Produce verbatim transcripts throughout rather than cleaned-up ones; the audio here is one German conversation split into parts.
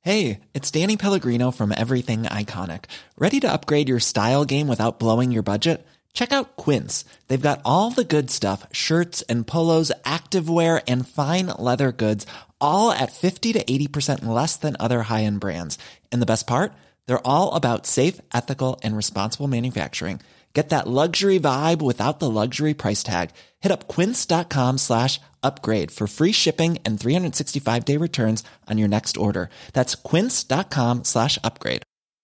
Hey, it's Danny Pellegrino from Everything Iconic. Ready to upgrade your style game without blowing your budget? Check out Quince. They've got all the good stuff, shirts and polos, activewear, and fine leather goods, all at fifty to eighty percent less than other high-end brands. And the best part? They're all about safe, ethical, and responsible manufacturing. Get that luxury vibe without the luxury price tag. Hit up quince.com slash upgrade for free shipping and three sixty-five day returns on your next order. That's quince.com slash upgrade.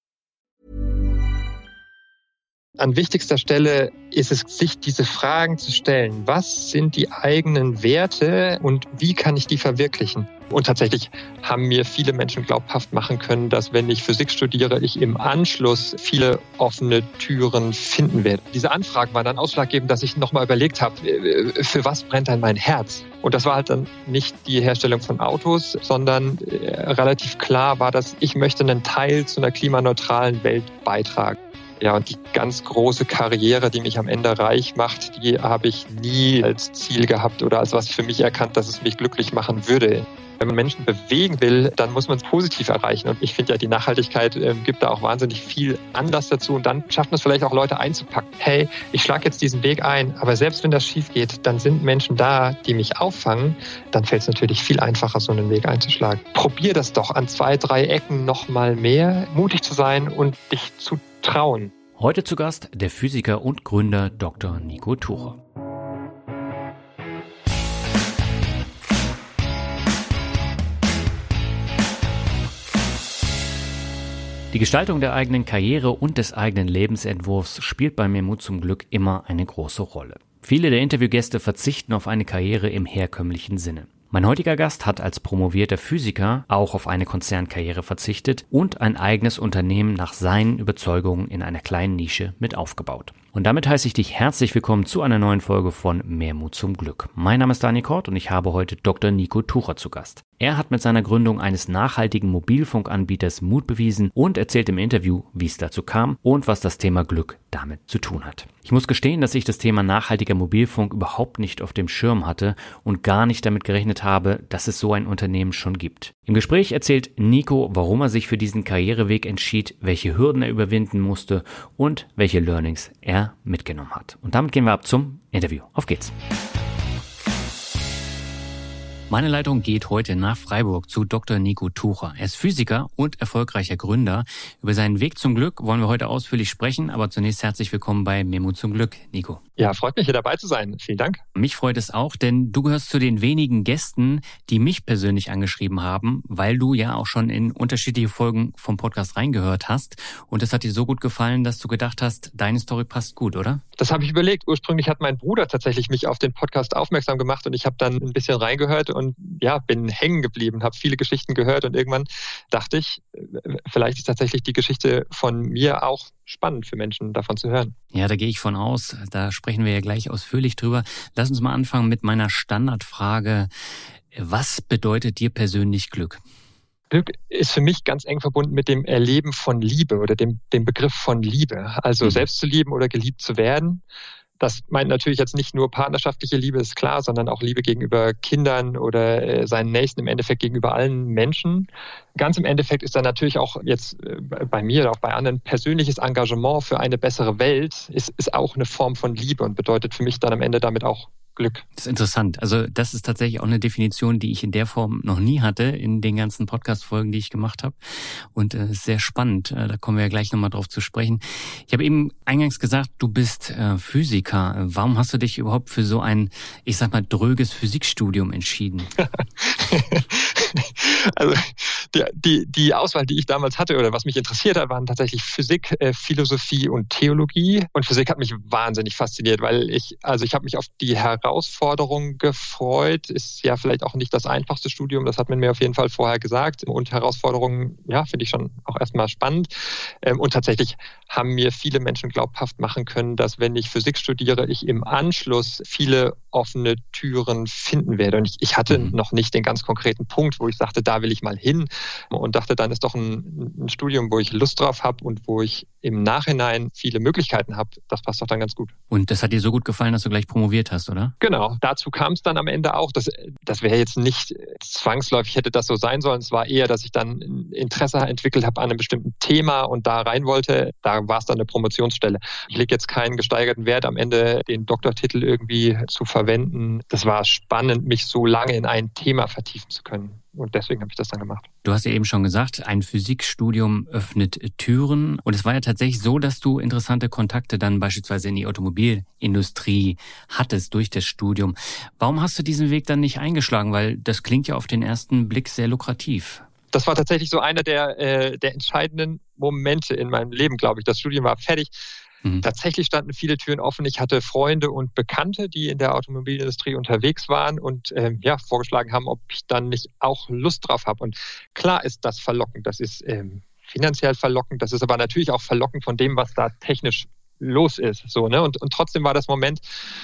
An wichtigster Stelle ist es, sich diese Fragen zu stellen. Was sind die eigenen Werte und wie kann ich die verwirklichen? Und tatsächlich haben mir viele Menschen glaubhaft machen können, dass wenn ich Physik studiere, ich im Anschluss viele offene Türen finden werde. Diese Anfragen waren dann ausschlaggebend, dass ich nochmal überlegt habe, für was brennt dann mein Herz? Und das war halt dann nicht die Herstellung von Autos, sondern relativ klar war, dass ich möchte einen Teil zu einer klimaneutralen Welt beitragen. Ja, und die ganz große Karriere, die mich am Ende reich macht, die habe ich nie als Ziel gehabt oder als was für mich erkannt, dass es mich glücklich machen würde. Wenn man Menschen bewegen will, dann muss man es positiv erreichen. Und ich finde ja, die Nachhaltigkeit äh, gibt da auch wahnsinnig viel Anlass dazu. Und dann schafft man es vielleicht auch, Leute einzupacken. Hey, ich schlage jetzt diesen Weg ein, aber selbst wenn das schief geht, dann sind Menschen da, die mich auffangen. Dann fällt es natürlich viel einfacher, so einen Weg einzuschlagen. Probier das doch an zwei, drei Ecken noch mal mehr, mutig zu sein und dich zu trauen. Heute zu Gast der Physiker und Gründer Doktor Nico Tucher. Die Gestaltung der eigenen Karriere und des eigenen Lebensentwurfs spielt bei Mehr Mut zum Glück immer eine große Rolle. Viele der Interviewgäste verzichten auf eine Karriere im herkömmlichen Sinne. Mein heutiger Gast hat als promovierter Physiker auch auf eine Konzernkarriere verzichtet und ein eigenes Unternehmen nach seinen Überzeugungen in einer kleinen Nische mit aufgebaut. Und damit heiße ich dich herzlich willkommen zu einer neuen Folge von Mehr Mut zum Glück. Mein Name ist Daniel Kort und ich habe heute Doktor Nico Tucher zu Gast. Er hat mit seiner Gründung eines nachhaltigen Mobilfunkanbieters Mut bewiesen und erzählt im Interview, wie es dazu kam und was das Thema Glück damit zu tun hat. Ich muss gestehen, dass ich das Thema nachhaltiger Mobilfunk überhaupt nicht auf dem Schirm hatte und gar nicht damit gerechnet habe, dass es so ein Unternehmen schon gibt. Im Gespräch erzählt Nico, warum er sich für diesen Karriereweg entschied, welche Hürden er überwinden musste und welche Learnings er mitgenommen hat. Und damit gehen wir ab zum Interview. Auf geht's! Meine Leitung geht heute nach Freiburg zu Doktor Nico Tucher. Er ist Physiker und erfolgreicher Gründer. Über seinen Weg zum Glück wollen wir heute ausführlich sprechen, aber zunächst herzlich willkommen bei Mehr Mut zum Glück, Nico. Ja, freut mich, hier dabei zu sein. Vielen Dank. Mich freut es auch, denn du gehörst zu den wenigen Gästen, die mich persönlich angeschrieben haben, weil du ja auch schon in unterschiedliche Folgen vom Podcast reingehört hast. Und es hat dir so gut gefallen, dass du gedacht hast, deine Story passt gut, oder? Das habe ich überlegt. Ursprünglich hat mein Bruder tatsächlich mich auf den Podcast aufmerksam gemacht und ich habe dann ein bisschen reingehört und ja, bin hängen geblieben, habe viele Geschichten gehört und irgendwann dachte ich, vielleicht ist tatsächlich die Geschichte von mir auch spannend für Menschen, davon zu hören. Ja, da gehe ich von aus. Da sprechen wir ja gleich ausführlich drüber. Lass uns mal anfangen mit meiner Standardfrage. Was bedeutet dir persönlich Glück? Glück ist für mich ganz eng verbunden mit dem Erleben von Liebe oder dem, dem Begriff von Liebe. Also mhm. selbst zu lieben oder geliebt zu werden. Das meint natürlich jetzt nicht nur partnerschaftliche Liebe, ist klar, sondern auch Liebe gegenüber Kindern oder äh, seinen Nächsten, im Endeffekt gegenüber allen Menschen. Ganz im Endeffekt ist dann natürlich auch jetzt äh, bei mir oder auch bei anderen persönliches Engagement für eine bessere Welt, ist, ist auch eine Form von Liebe und bedeutet für mich dann am Ende damit auch Glück. Das ist interessant. Also das ist tatsächlich auch eine Definition, die ich in der Form noch nie hatte in den ganzen Podcast-Folgen, die ich gemacht habe. Und äh, sehr spannend. Äh, da kommen wir ja gleich nochmal drauf zu sprechen. Ich habe eben eingangs gesagt, du bist äh, Physiker. Warum hast du dich überhaupt für so ein, ich sag mal, dröges Physikstudium entschieden? Also die, die, die Auswahl, die ich damals hatte oder was mich interessiert hat, waren tatsächlich Physik, äh, Philosophie und Theologie. Und Physik hat mich wahnsinnig fasziniert, weil ich, also ich habe mich auf die Herausforderung gefreut. Ist ja vielleicht auch nicht das einfachste Studium, das hat man mir auf jeden Fall vorher gesagt. Und Herausforderungen, ja, finde ich schon auch erstmal spannend. Ähm, und tatsächlich haben mir viele Menschen glaubhaft machen können, dass wenn ich Physik studiere, ich im Anschluss viele offene Türen finden werde. Und ich, ich hatte mhm. noch nicht den ganz ganz konkreten Punkt, wo ich sagte, da will ich mal hin und dachte, dann ist doch ein, ein Studium, wo ich Lust drauf habe und wo ich im Nachhinein viele Möglichkeiten habe. Das passt doch dann ganz gut. Und das hat dir so gut gefallen, dass du gleich promoviert hast, oder? Genau, dazu kam es dann am Ende auch. Das, das wäre jetzt nicht zwangsläufig, hätte das so sein sollen. Es war eher, dass ich dann Interesse entwickelt habe an einem bestimmten Thema und da rein wollte. Da war es dann eine Promotionsstelle. Ich lege jetzt keinen gesteigerten Wert am Ende, den Doktortitel irgendwie zu verwenden. Das war spannend, mich so lange in ein Thema vertiefen zu können. Und deswegen habe ich das dann gemacht. Du hast ja eben schon gesagt, ein Physikstudium öffnet Türen. Und es war ja tatsächlich so, dass du interessante Kontakte dann beispielsweise in die Automobilindustrie hattest durch das Studium. Warum hast du diesen Weg dann nicht eingeschlagen? Weil das klingt ja auf den ersten Blick sehr lukrativ. Das war tatsächlich so einer der, äh, der entscheidenden Momente in meinem Leben, glaube ich. Das Studium war fertig. Mhm. Tatsächlich standen viele Türen offen. Ich hatte Freunde und Bekannte, die in der Automobilindustrie unterwegs waren und ähm, ja, vorgeschlagen haben, ob ich dann nicht auch Lust drauf habe. Und klar ist das verlockend. Das ist ähm, finanziell verlockend. Das ist aber natürlich auch verlockend von dem, was da technisch los ist. So, ne? Und, und trotzdem war das Moment,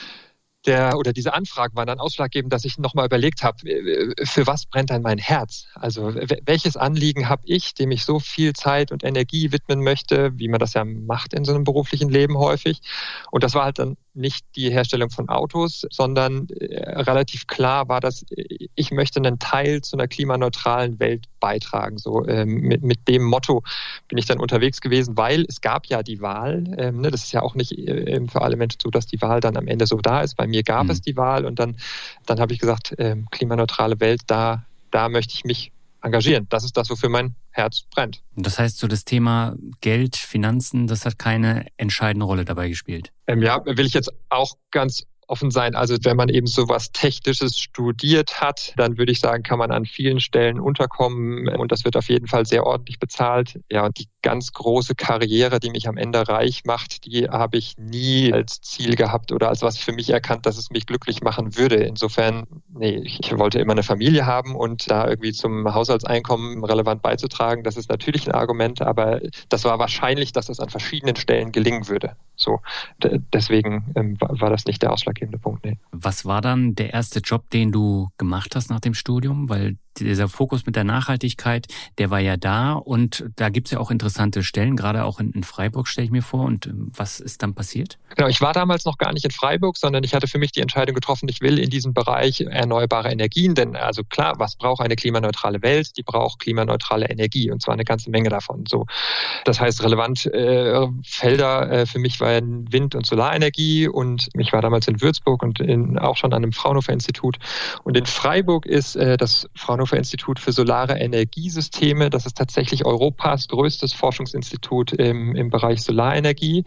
Der, oder diese Anfragen waren dann ausschlaggebend, dass ich nochmal überlegt habe, für was brennt dann mein Herz? Also welches Anliegen habe ich, dem ich so viel Zeit und Energie widmen möchte, wie man das ja macht in so einem beruflichen Leben häufig. Und das war halt dann nicht die Herstellung von Autos, sondern äh, relativ klar war das, ich möchte einen Teil zu einer klimaneutralen Welt beitragen. So ähm, mit, mit dem Motto bin ich dann unterwegs gewesen, weil es gab ja die Wahl. Ähm, ne, das ist ja auch nicht äh, für alle Menschen so, dass die Wahl dann am Ende so da ist. Bei mir gab mhm. es die Wahl und dann, dann habe ich gesagt, ähm, klimaneutrale Welt, da, da möchte ich mich engagieren. Das ist das, wofür mein Herz brennt. Das heißt, so das Thema Geld, Finanzen, das hat keine entscheidende Rolle dabei gespielt? Ähm, ja, will ich jetzt auch ganz offen sein. Also wenn man eben so was Technisches studiert hat, dann würde ich sagen, kann man an vielen Stellen unterkommen und das wird auf jeden Fall sehr ordentlich bezahlt. Ja, und die ganz große Karriere, die mich am Ende reich macht, die habe ich nie als Ziel gehabt oder als was für mich erkannt, dass es mich glücklich machen würde. Insofern, nee, ich wollte immer eine Familie haben und da irgendwie zum Haushaltseinkommen relevant beizutragen, das ist natürlich ein Argument, aber das war wahrscheinlich, dass das an verschiedenen Stellen gelingen würde. So, d- deswegen ähm, war, war das nicht der ausschlaggebende Punkt. Nee. Was war dann der erste Job, den du gemacht hast nach dem Studium? Weil dieser Fokus mit der Nachhaltigkeit, der war ja da und da gibt es ja auch interessante Stellen, gerade auch in, in Freiburg, stelle ich mir vor. Und was ist dann passiert? Genau, ich war damals noch gar nicht in Freiburg, sondern ich hatte für mich die Entscheidung getroffen, ich will in diesem Bereich erneuerbare Energien, denn also klar, was braucht eine klimaneutrale Welt? Die braucht klimaneutrale Energie und zwar eine ganze Menge davon. So, das heißt, relevant äh, Felder äh, für mich waren Wind- und Solarenergie und ich war damals in Würzburg und in, auch schon an einem Fraunhofer-Institut. Und in Freiburg ist äh, das Fraunhofer-Institut für solare Energiesysteme. Das ist tatsächlich Europas größtes Forschungsinstitut im, im Bereich Solarenergie.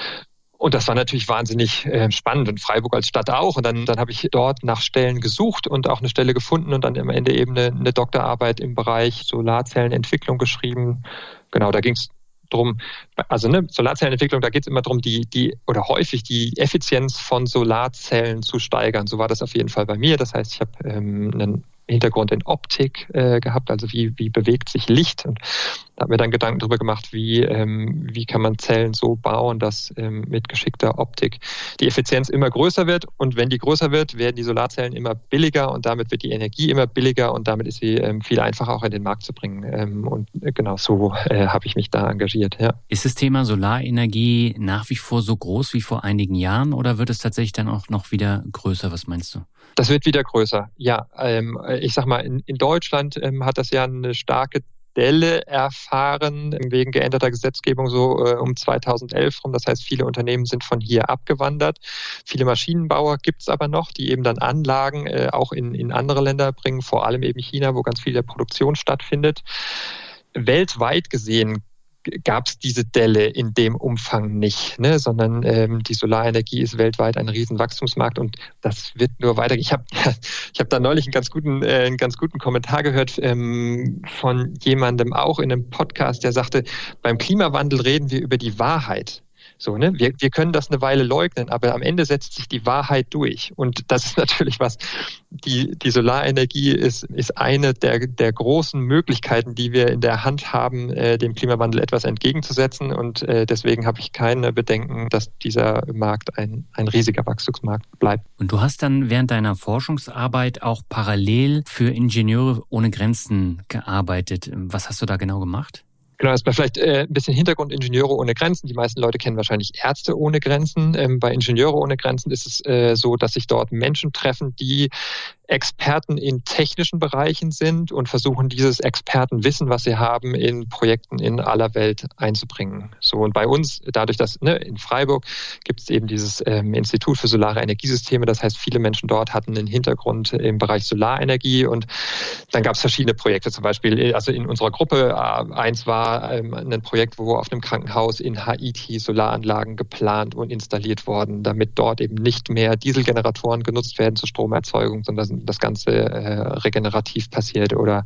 Und das war natürlich wahnsinnig äh, spannend und Freiburg als Stadt auch. Und dann, dann habe ich dort nach Stellen gesucht und auch eine Stelle gefunden und dann am Ende eben eine, eine Doktorarbeit im Bereich Solarzellenentwicklung geschrieben. Genau, da ging es drum, also ne, Solarzellenentwicklung, da geht es immer darum, die, die oder häufig die Effizienz von Solarzellen zu steigern. So war das auf jeden Fall bei mir. Das heißt, ich habe ähm, einen Hintergrund in Optik äh, gehabt, also wie, wie bewegt sich Licht und da habe mir dann Gedanken darüber gemacht, wie, ähm, wie kann man Zellen so bauen, dass ähm, mit geschickter Optik die Effizienz immer größer wird und wenn die größer wird, werden die Solarzellen immer billiger und damit wird die Energie immer billiger und damit ist sie ähm, viel einfacher auch in den Markt zu bringen ähm, und äh, genau so äh, habe ich mich da engagiert. Ja. Ist das Thema Solarenergie nach wie vor so groß wie vor einigen Jahren oder wird es tatsächlich dann auch noch wieder größer? Was meinst du? Das wird wieder größer, ja. Ähm, ich sag mal, in, in Deutschland ähm, hat das ja eine starke Delle erfahren wegen geänderter Gesetzgebung so äh, um zweitausendelf rum. Das heißt, viele Unternehmen sind von hier abgewandert. Viele Maschinenbauer gibt es aber noch, die eben dann Anlagen äh, auch in, in andere Länder bringen, vor allem eben China, wo ganz viel der Produktion stattfindet. Weltweit gesehen gab es diese Delle in dem Umfang nicht, ne? Sondern ähm, die Solarenergie ist weltweit ein Riesenwachstumsmarkt und das wird nur weitergehen. Ich habe ich hab da neulich einen ganz guten, äh, einen ganz guten Kommentar gehört ähm, von jemandem auch in einem Podcast, der sagte, beim Klimawandel reden wir über die Wahrheit. So, ne? Wir, wir können das eine Weile leugnen, aber am Ende setzt sich die Wahrheit durch. Und das ist natürlich was, die, die Solarenergie ist, ist eine der, der großen Möglichkeiten, die wir in der Hand haben, äh, dem Klimawandel etwas entgegenzusetzen. Und äh, deswegen habe ich keine Bedenken, dass dieser Markt ein, ein riesiger Wachstumsmarkt bleibt. Und du hast dann während deiner Forschungsarbeit auch parallel für Ingenieure ohne Grenzen gearbeitet. Was hast du da genau gemacht? Genau, erstmal vielleicht äh, ein bisschen Hintergrund Ingenieure ohne Grenzen. Die meisten Leute kennen wahrscheinlich Ärzte ohne Grenzen. Ähm, bei Ingenieure ohne Grenzen ist es äh, so, dass sich dort Menschen treffen, die Experten in technischen Bereichen sind und versuchen, dieses Expertenwissen, was sie haben, in Projekten in aller Welt einzubringen. So, und bei uns, dadurch, dass ne, in Freiburg gibt es eben dieses ähm, Institut für solare Energiesysteme. Das heißt, viele Menschen dort hatten einen Hintergrund im Bereich Solarenergie und dann gab es verschiedene Projekte. Zum Beispiel, also in unserer Gruppe, äh, eins war ähm, ein Projekt, wo auf einem Krankenhaus in Haiti Solaranlagen geplant und installiert wurden, damit dort eben nicht mehr Dieselgeneratoren genutzt werden zur Stromerzeugung, sondern das Ganze äh, regenerativ passiert. Oder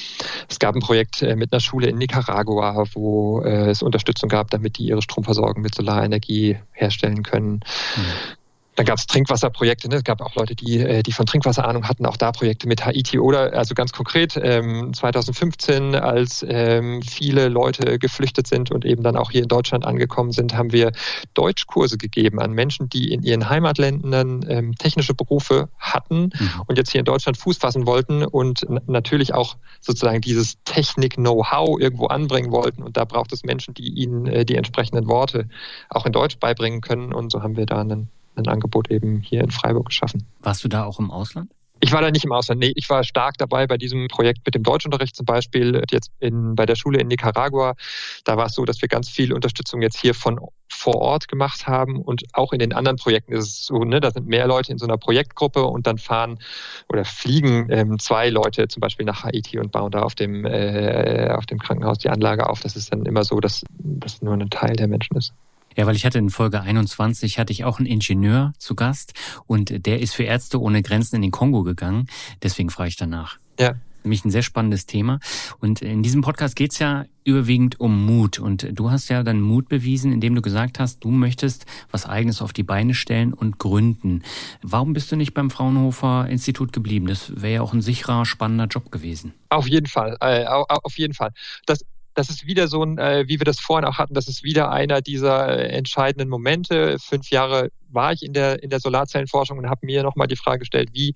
es gab ein Projekt äh, mit einer Schule in Nicaragua, wo äh, es Unterstützung gab, damit die ihre Stromversorgung mit Solarenergie herstellen können. Mhm. Dann gab es Trinkwasserprojekte, ne? Es gab auch Leute, die, die von Trinkwasser Ahnung hatten, auch da Projekte mit Haiti. Oder, also ganz konkret, ähm, zwanzig fünfzehn, als ähm, viele Leute geflüchtet sind und eben dann auch hier in Deutschland angekommen sind, haben wir Deutschkurse gegeben an Menschen, die in ihren Heimatländern ähm, technische Berufe hatten mhm. und jetzt hier in Deutschland Fuß fassen wollten und n- natürlich auch sozusagen dieses Technik-Know-how irgendwo anbringen wollten. Und da braucht es Menschen, die ihnen äh, die entsprechenden Worte auch in Deutsch beibringen können. Und so haben wir da einen ein Angebot eben hier in Freiburg geschaffen. Warst du da auch im Ausland? Ich war da nicht im Ausland. Nee, ich war stark dabei bei diesem Projekt mit dem Deutschunterricht zum Beispiel. Jetzt in, bei der Schule in Nicaragua, da war es so, dass wir ganz viel Unterstützung jetzt hier von vor Ort gemacht haben und auch in den anderen Projekten ist es so, ne, da sind mehr Leute in so einer Projektgruppe und dann fahren oder fliegen ähm, zwei Leute zum Beispiel nach Haiti und bauen da auf dem, äh, auf dem Krankenhaus die Anlage auf. Das ist dann immer so, dass das nur ein Teil der Menschen ist. Ja, weil ich hatte in Folge einundzwanzig hatte ich auch einen Ingenieur zu Gast und der ist für Ärzte ohne Grenzen in den Kongo gegangen. Deswegen frage ich danach. Ja. Nämlich ein sehr spannendes Thema. Und in diesem Podcast geht's ja überwiegend um Mut. Und du hast ja dann Mut bewiesen, indem du gesagt hast, du möchtest was Eigenes auf die Beine stellen und gründen. Warum bist du nicht beim Fraunhofer Institut geblieben? Das wäre ja auch ein sicherer, spannender Job gewesen. Auf jeden Fall, äh, auf jeden Fall. Das Das ist wieder so ein, äh, wie wir das vorhin auch hatten, das ist wieder einer dieser äh, entscheidenden Momente. Fünf Jahre war ich in der, in der Solarzellenforschung und habe mir nochmal die Frage gestellt, wie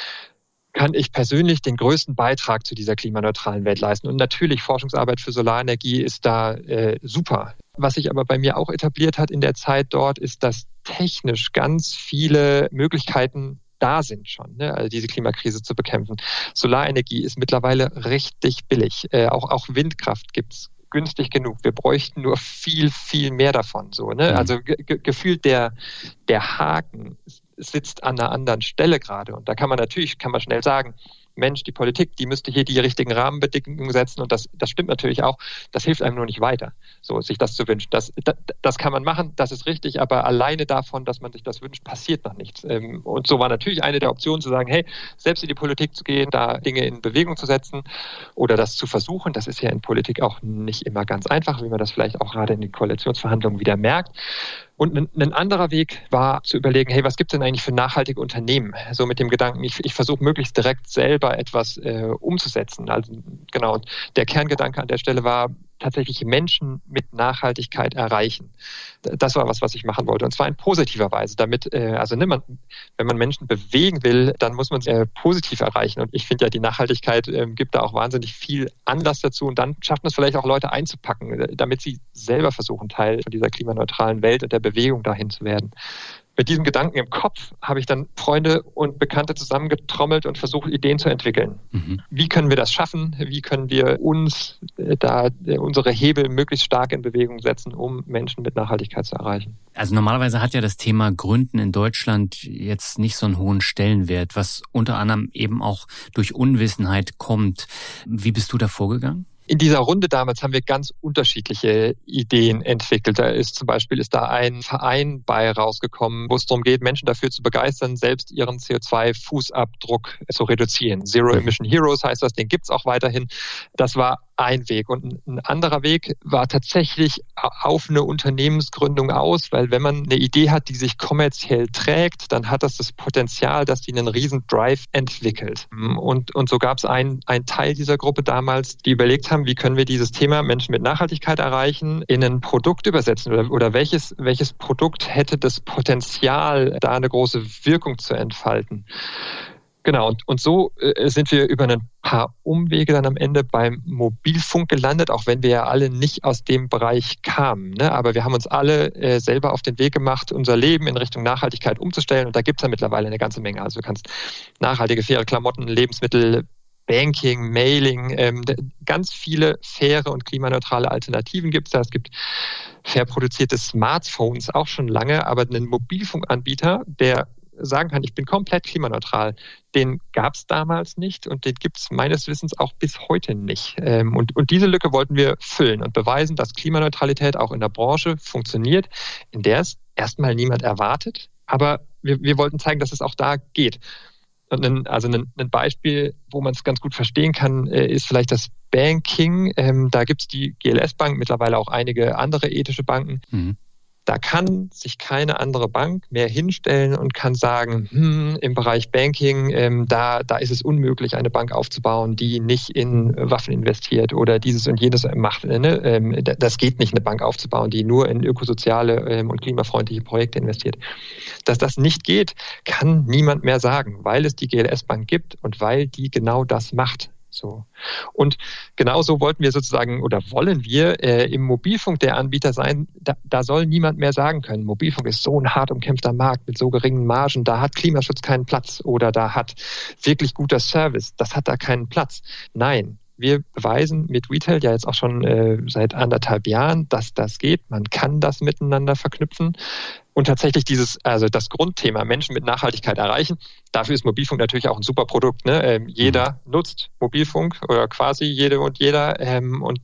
kann ich persönlich den größten Beitrag zu dieser klimaneutralen Welt leisten? Und natürlich, Forschungsarbeit für Solarenergie ist da äh, super. Was sich aber bei mir auch etabliert hat in der Zeit dort, ist, dass technisch ganz viele Möglichkeiten da sind schon, ne, also diese Klimakrise zu bekämpfen. Solarenergie ist mittlerweile richtig billig. Äh, auch, auch Windkraft gibt's günstig genug. Wir bräuchten nur viel, viel mehr davon. So, ne? Mhm. Also ge- gefühlt der, der Haken sitzt an einer anderen Stelle gerade. Und da kann man natürlich, kann man schnell sagen, Mensch, die Politik, die müsste hier die richtigen Rahmenbedingungen setzen und das, das stimmt natürlich auch. Das hilft einem nur nicht weiter, so sich das zu wünschen. Das, das, das kann man machen, das ist richtig, aber alleine davon, dass man sich das wünscht, passiert noch nichts. Und so war natürlich eine der Optionen zu sagen, hey, selbst in die Politik zu gehen, da Dinge in Bewegung zu setzen oder das zu versuchen. Das ist ja in Politik auch nicht immer ganz einfach, wie man das vielleicht auch gerade in den Koalitionsverhandlungen wieder merkt. Und ein, ein anderer Weg war zu überlegen, hey, was gibt es denn eigentlich für nachhaltige Unternehmen? So mit dem Gedanken, ich, ich versuche möglichst direkt selber etwas äh, umzusetzen. Also genau, der Kerngedanke an der Stelle war, tatsächlich Menschen mit Nachhaltigkeit erreichen. Das war was, was ich machen wollte. Und zwar in positiver Weise. Damit, äh, also ne, man, wenn man Menschen bewegen will, dann muss man es äh, positiv erreichen. Und ich finde ja, die Nachhaltigkeit äh, gibt da auch wahnsinnig viel Anlass dazu. Und dann schafft man es vielleicht auch, Leute einzupacken, damit sie selber versuchen, Teil von dieser klimaneutralen Welt und der Bewegung dahin zu werden. Mit diesem Gedanken im Kopf habe ich dann Freunde und Bekannte zusammengetrommelt und versucht, Ideen zu entwickeln. Mhm. Wie können wir das schaffen? Wie können wir uns äh, da äh, unsere Hebel möglichst stark in Bewegung setzen, um Menschen mit Nachhaltigkeit zu erreichen? Also normalerweise hat ja das Thema Gründen in Deutschland jetzt nicht so einen hohen Stellenwert, was unter anderem eben auch durch Unwissenheit kommt. Wie bist du da vorgegangen? In dieser Runde damals haben wir ganz unterschiedliche Ideen entwickelt. Da ist zum Beispiel ist da ein Verein bei rausgekommen, wo es darum geht, Menschen dafür zu begeistern, selbst ihren C O zwei Fußabdruck zu reduzieren. Zero Emission Heroes heißt das, den gibt's auch weiterhin. Das war ein Weg. Und ein anderer Weg war tatsächlich auf eine Unternehmensgründung aus, weil wenn man eine Idee hat, die sich kommerziell trägt, dann hat das das Potenzial, dass die einen riesen Drive entwickelt. Und, und so gab es einen, einen Teil dieser Gruppe damals, die überlegt haben, wie können wir dieses Thema Menschen mit Nachhaltigkeit erreichen, in ein Produkt übersetzen oder, oder welches, welches Produkt hätte das Potenzial, da eine große Wirkung zu entfalten. Genau, und, und so äh, sind wir über ein paar Umwege dann am Ende beim Mobilfunk gelandet, auch wenn wir ja alle nicht aus dem Bereich kamen. Ne? Aber wir haben uns alle äh, selber auf den Weg gemacht, unser Leben in Richtung Nachhaltigkeit umzustellen. Und da gibt es ja mittlerweile eine ganze Menge. Also du kannst nachhaltige, faire Klamotten, Lebensmittel, Banking, Mailing, ähm, ganz viele faire und klimaneutrale Alternativen gibt es da. Es gibt fair produzierte Smartphones auch schon lange, aber einen Mobilfunkanbieter, der sagen kann, ich bin komplett klimaneutral, den gab es damals nicht und den gibt es meines Wissens auch bis heute nicht. Und, und diese Lücke wollten wir füllen und beweisen, dass Klimaneutralität auch in der Branche funktioniert, in der es erstmal niemand erwartet, aber wir, wir wollten zeigen, dass es auch da geht. Und ein, also ein, ein Beispiel, wo man es ganz gut verstehen kann, ist vielleicht das Banking. Da gibt es die G L S-Bank, mittlerweile auch einige andere ethische Banken. Mhm. Da kann sich keine andere Bank mehr hinstellen und kann sagen, hm, im Bereich Banking, ähm, da, da ist es unmöglich, eine Bank aufzubauen, die nicht in Waffen investiert oder dieses und jenes macht. Ne? Ähm, das geht nicht, eine Bank aufzubauen, die nur in ökosoziale ähm, und klimafreundliche Projekte investiert. Dass das nicht geht, kann niemand mehr sagen, weil es die G L S-Bank gibt und weil die genau das macht. So. Und genauso wollten wir sozusagen oder wollen wir äh, im Mobilfunk der Anbieter sein, da, da soll niemand mehr sagen können, Mobilfunk ist so ein hart umkämpfter Markt mit so geringen Margen, da hat Klimaschutz keinen Platz oder da hat wirklich guter Service, das hat da keinen Platz. Nein. Wir beweisen mit Retail ja jetzt auch schon äh, seit anderthalb Jahren, dass das geht. Man kann das miteinander verknüpfen. Und tatsächlich dieses, also das Grundthema Menschen mit Nachhaltigkeit erreichen, dafür ist Mobilfunk natürlich auch ein super Produkt. Ne? Ähm, jeder mhm. nutzt Mobilfunk oder quasi jede und jeder. Ähm, und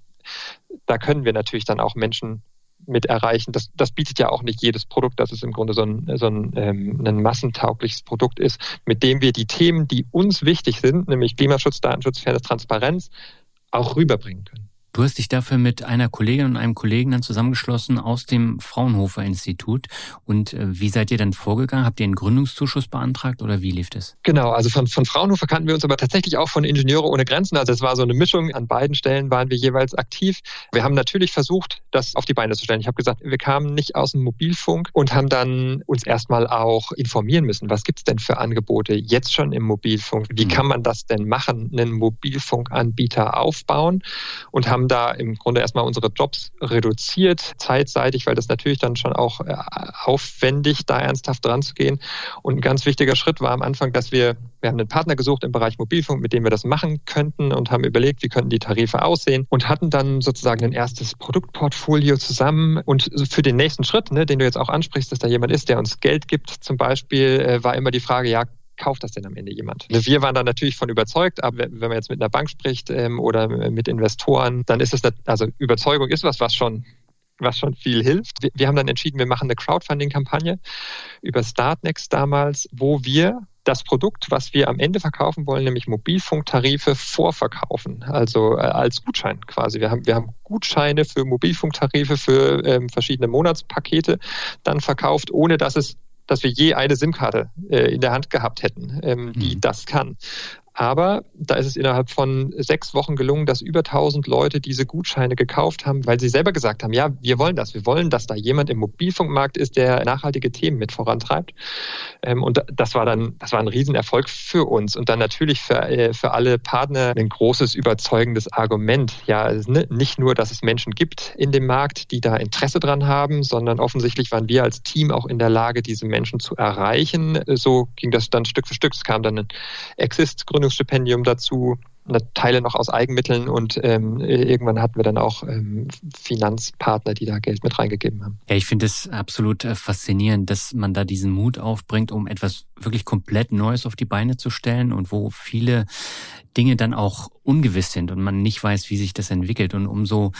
da können wir natürlich dann auch Menschen mit erreichen. Das, das bietet ja auch nicht jedes Produkt, dass es im Grunde so ein, so ein, ähm, ein massentaugliches Produkt ist, mit dem wir die Themen, die uns wichtig sind, nämlich Klimaschutz, Datenschutz, Fairness, Transparenz, auch rüberbringen können. Du hast dich dafür mit einer Kollegin und einem Kollegen dann zusammengeschlossen aus dem Fraunhofer Institut. Und wie seid ihr dann vorgegangen? Habt ihr einen Gründungszuschuss beantragt oder wie lief das? Genau, also von, von Fraunhofer kannten wir uns aber tatsächlich auch von Ingenieure ohne Grenzen. Also es war so eine Mischung. An beiden Stellen waren wir jeweils aktiv. Wir haben natürlich versucht, das auf die Beine zu stellen. Ich habe gesagt, wir kamen nicht aus dem Mobilfunk und haben dann uns erstmal auch informieren müssen. Was gibt es denn für Angebote jetzt schon im Mobilfunk? Wie kann man das denn machen, einen Mobilfunkanbieter aufbauen? Und haben da im Grunde erstmal unsere Jobs reduziert, zeitseitig, weil das natürlich dann schon auch aufwendig, da ernsthaft dran zu gehen. Und ein ganz wichtiger Schritt war am Anfang, dass wir, wir haben einen Partner gesucht im Bereich Mobilfunk, mit dem wir das machen könnten und haben überlegt, wie könnten die Tarife aussehen und hatten dann sozusagen ein erstes Produktportfolio zusammen. Und für den nächsten Schritt, ne, den du jetzt auch ansprichst, dass da jemand ist, der uns Geld gibt zum Beispiel, war immer die Frage, ja, kauft das denn am Ende jemand? Wir waren da natürlich von überzeugt, aber wenn man jetzt mit einer Bank spricht ähm, oder mit Investoren, dann ist es, nicht, also Überzeugung ist was, was schon, was schon viel hilft. Wir, wir haben dann entschieden, wir machen eine Crowdfunding-Kampagne über Startnext damals, wo wir das Produkt, was wir am Ende verkaufen wollen, nämlich Mobilfunktarife, vorverkaufen, also äh, als Gutschein quasi. Wir haben, wir haben Gutscheine für Mobilfunktarife für ähm, verschiedene Monatspakete dann verkauft, ohne dass es dass wir je eine SIM-Karte äh, in der Hand gehabt hätten, ähm, die mhm. das kann. Aber da ist es innerhalb von sechs Wochen gelungen, dass über tausend Leute diese Gutscheine gekauft haben, weil sie selber gesagt haben, ja, wir wollen das. Wir wollen, dass da jemand im Mobilfunkmarkt ist, der nachhaltige Themen mit vorantreibt. Und das war dann, das war ein Riesenerfolg für uns und dann natürlich für, für alle Partner ein großes, überzeugendes Argument. Ja, nicht nur, dass es Menschen gibt in dem Markt, die da Interesse dran haben, sondern offensichtlich waren wir als Team auch in der Lage, diese Menschen zu erreichen. So ging das dann Stück für Stück. Es kam dann ein Exist-Gründungsstipendium dazu, Teile noch aus Eigenmitteln und ähm, irgendwann hatten wir dann auch ähm, Finanzpartner, die da Geld mit reingegeben haben. Ja, ich finde es absolut äh, faszinierend, dass man da diesen Mut aufbringt, um etwas wirklich komplett Neues auf die Beine zu stellen und wo viele Dinge dann auch ungewiss sind und man nicht weiß, wie sich das entwickelt. Und umso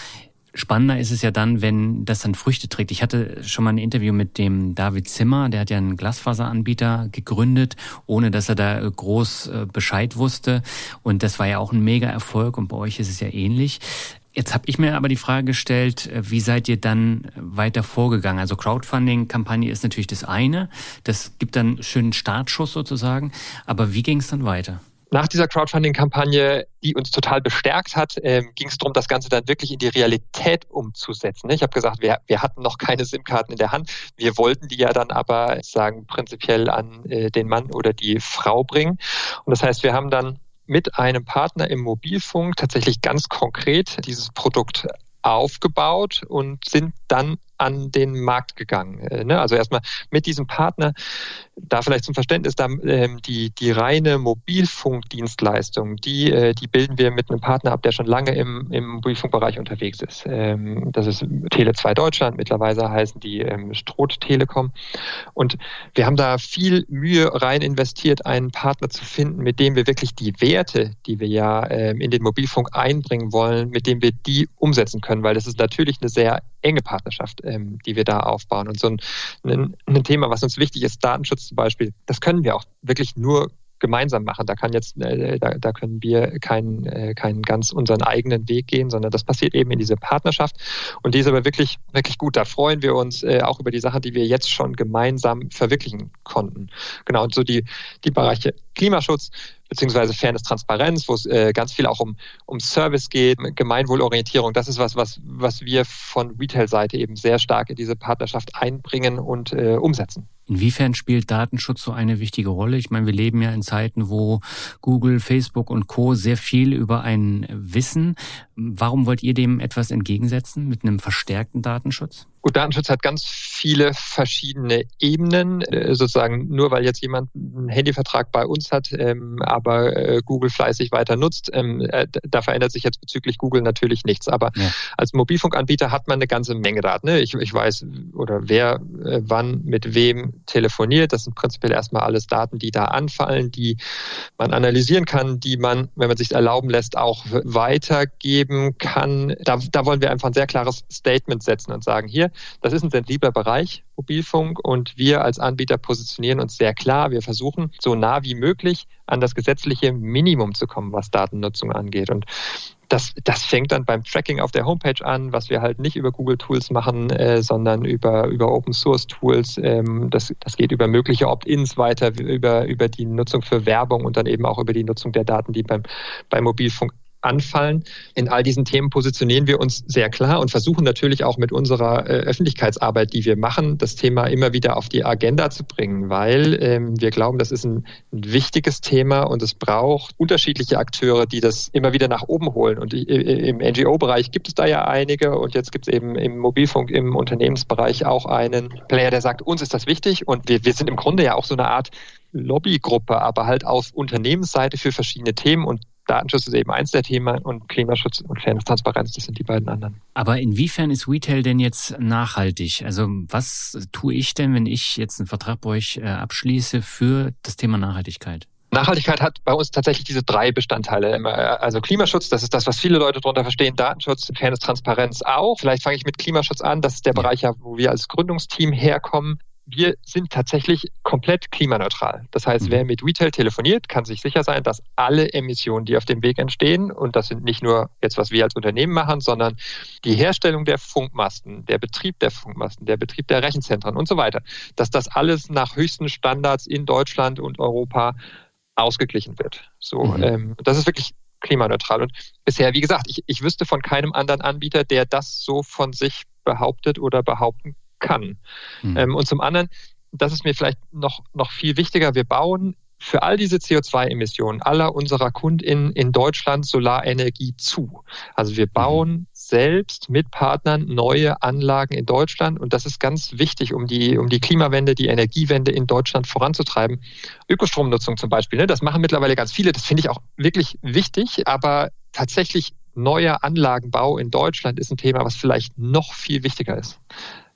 Spannender ist es ja dann, wenn das dann Früchte trägt. Ich hatte schon mal ein Interview mit dem David Zimmer, der hat ja einen Glasfaseranbieter gegründet, ohne dass er da groß Bescheid wusste. Und das war ja auch ein Mega-Erfolg und bei euch ist es ja ähnlich. Jetzt habe ich mir aber die Frage gestellt, wie seid ihr dann weiter vorgegangen? Also Crowdfunding-Kampagne ist natürlich das eine, das gibt dann einen schönen Startschuss sozusagen, aber wie ging es dann weiter? Nach dieser Crowdfunding-Kampagne, die uns total bestärkt hat, ähm, ging es darum, das Ganze dann wirklich in die Realität umzusetzen. Ich habe gesagt, wir, wir hatten noch keine SIM-Karten in der Hand. Wir wollten die ja dann aber sagen prinzipiell an äh, den Mann oder die Frau bringen. Und das heißt, wir haben dann mit einem Partner im Mobilfunk tatsächlich ganz konkret dieses Produkt aufgebaut und sind dann an den Markt gegangen. Also erstmal mit diesem Partner, da vielleicht zum Verständnis, da, die, die reine Mobilfunkdienstleistung, die, die bilden wir mit einem Partner ab, der schon lange im, im Mobilfunkbereich unterwegs ist. Das ist Tele zwei Deutschland, mittlerweile heißen die Stroth Telekom. Und wir haben da viel Mühe rein investiert, einen Partner zu finden, mit dem wir wirklich die Werte, die wir ja in den Mobilfunk einbringen wollen, mit dem wir die umsetzen können, weil das ist natürlich eine sehr enge Partnerschaft, ähm, die wir da aufbauen. Und so ein, ein, ein Thema, was uns wichtig ist, Datenschutz zum Beispiel, das können wir auch wirklich nur gemeinsam machen. Da kann jetzt, äh, da, da können wir keinen, äh, keinen ganz unseren eigenen Weg gehen, sondern das passiert eben in dieser Partnerschaft. Und die ist aber wirklich, wirklich gut. Da freuen wir uns äh, auch über die Sachen, die wir jetzt schon gemeinsam verwirklichen konnten. Genau. Und so die, die Bereiche Klimaschutz, beziehungsweise Fairness, Transparenz, wo es äh, ganz viel auch um, um Service geht, Gemeinwohlorientierung. Das ist was, was, was wir von Retail-Seite eben sehr stark in diese Partnerschaft einbringen und äh, umsetzen. Inwiefern spielt Datenschutz so eine wichtige Rolle? Ich meine, wir leben ja in Zeiten, wo Google, Facebook und Co. sehr viel über einen wissen. Warum wollt ihr dem etwas entgegensetzen mit einem verstärkten Datenschutz? Gut, Datenschutz hat ganz viele verschiedene Ebenen. Äh, sozusagen nur weil jetzt jemand einen Handyvertrag bei uns hat, ähm, aber äh, Google fleißig weiter nutzt, ähm, äh, da verändert sich jetzt bezüglich Google natürlich nichts. Aber ja. Als Mobilfunkanbieter hat man eine ganze Menge Daten. Ne? Ich, ich weiß, oder wer äh, wann mit wem telefoniert. Das sind prinzipiell erstmal alles Daten, die da anfallen, die man analysieren kann, die man, wenn man sich erlauben lässt, auch weitergeben kann. Da, da wollen wir einfach ein sehr klares Statement setzen und sagen, hier, das ist ein sensibler Bereich, Mobilfunk, und wir als Anbieter positionieren uns sehr klar. Wir versuchen, so nah wie möglich an das gesetzliche Minimum zu kommen, was Datennutzung angeht. Und das, das fängt dann beim Tracking auf der Homepage an, was wir halt nicht über Google-Tools machen, äh, sondern über, über Open-Source-Tools. Ähm, das, das geht über mögliche Opt-ins weiter, über, über die Nutzung für Werbung und dann eben auch über die Nutzung der Daten, die beim, beim Mobilfunk anfallen. In all diesen Themen positionieren wir uns sehr klar und versuchen natürlich auch mit unserer äh, Öffentlichkeitsarbeit, die wir machen, das Thema immer wieder auf die Agenda zu bringen, weil ähm, wir glauben, das ist ein, ein wichtiges Thema und es braucht unterschiedliche Akteure, die das immer wieder nach oben holen. Und äh, im N G O-Bereich gibt es da ja einige und jetzt gibt es eben im Mobilfunk, im Unternehmensbereich auch einen Player, der sagt, uns ist das wichtig und wir, wir sind im Grunde ja auch so eine Art Lobbygruppe, aber halt auf Unternehmensseite für verschiedene Themen, und Datenschutz ist eben eins der Themen und Klimaschutz und Fairness, Transparenz, das sind die beiden anderen. Aber inwiefern ist Retail denn jetzt nachhaltig? Also was tue ich denn, wenn ich jetzt einen Vertrag bei euch abschließe für das Thema Nachhaltigkeit? Nachhaltigkeit hat bei uns tatsächlich diese drei Bestandteile. Also Klimaschutz, das ist das, was viele Leute darunter verstehen. Datenschutz, Fairness, Transparenz auch. Vielleicht fange ich mit Klimaschutz an. Das ist der ja. Bereich, wo wir als Gründungsteam herkommen. Wir sind tatsächlich komplett klimaneutral. Das heißt, mhm. wer mit Retail telefoniert, kann sich sicher sein, dass alle Emissionen, die auf dem Weg entstehen, und das sind nicht nur jetzt, was wir als Unternehmen machen, sondern die Herstellung der Funkmasten, der Betrieb der Funkmasten, der Betrieb der Rechenzentren und so weiter, dass das alles nach höchsten Standards in Deutschland und Europa ausgeglichen wird. So, mhm. ähm, das ist wirklich klimaneutral. Und bisher, wie gesagt, ich, ich wüsste von keinem anderen Anbieter, der das so von sich behauptet oder behaupten kann. Mhm. Ähm, und zum anderen, das ist mir vielleicht noch, noch viel wichtiger, wir bauen für all diese C O zwei Emissionen aller unserer KundInnen in Deutschland Solarenergie zu. Also wir bauen mhm. selbst mit Partnern neue Anlagen in Deutschland, und das ist ganz wichtig, um die, um die Klimawende, die Energiewende in Deutschland voranzutreiben. Ökostromnutzung zum Beispiel, ne, das machen mittlerweile ganz viele, das finde ich auch wirklich wichtig, aber tatsächlich neuer Anlagenbau in Deutschland ist ein Thema, was vielleicht noch viel wichtiger ist.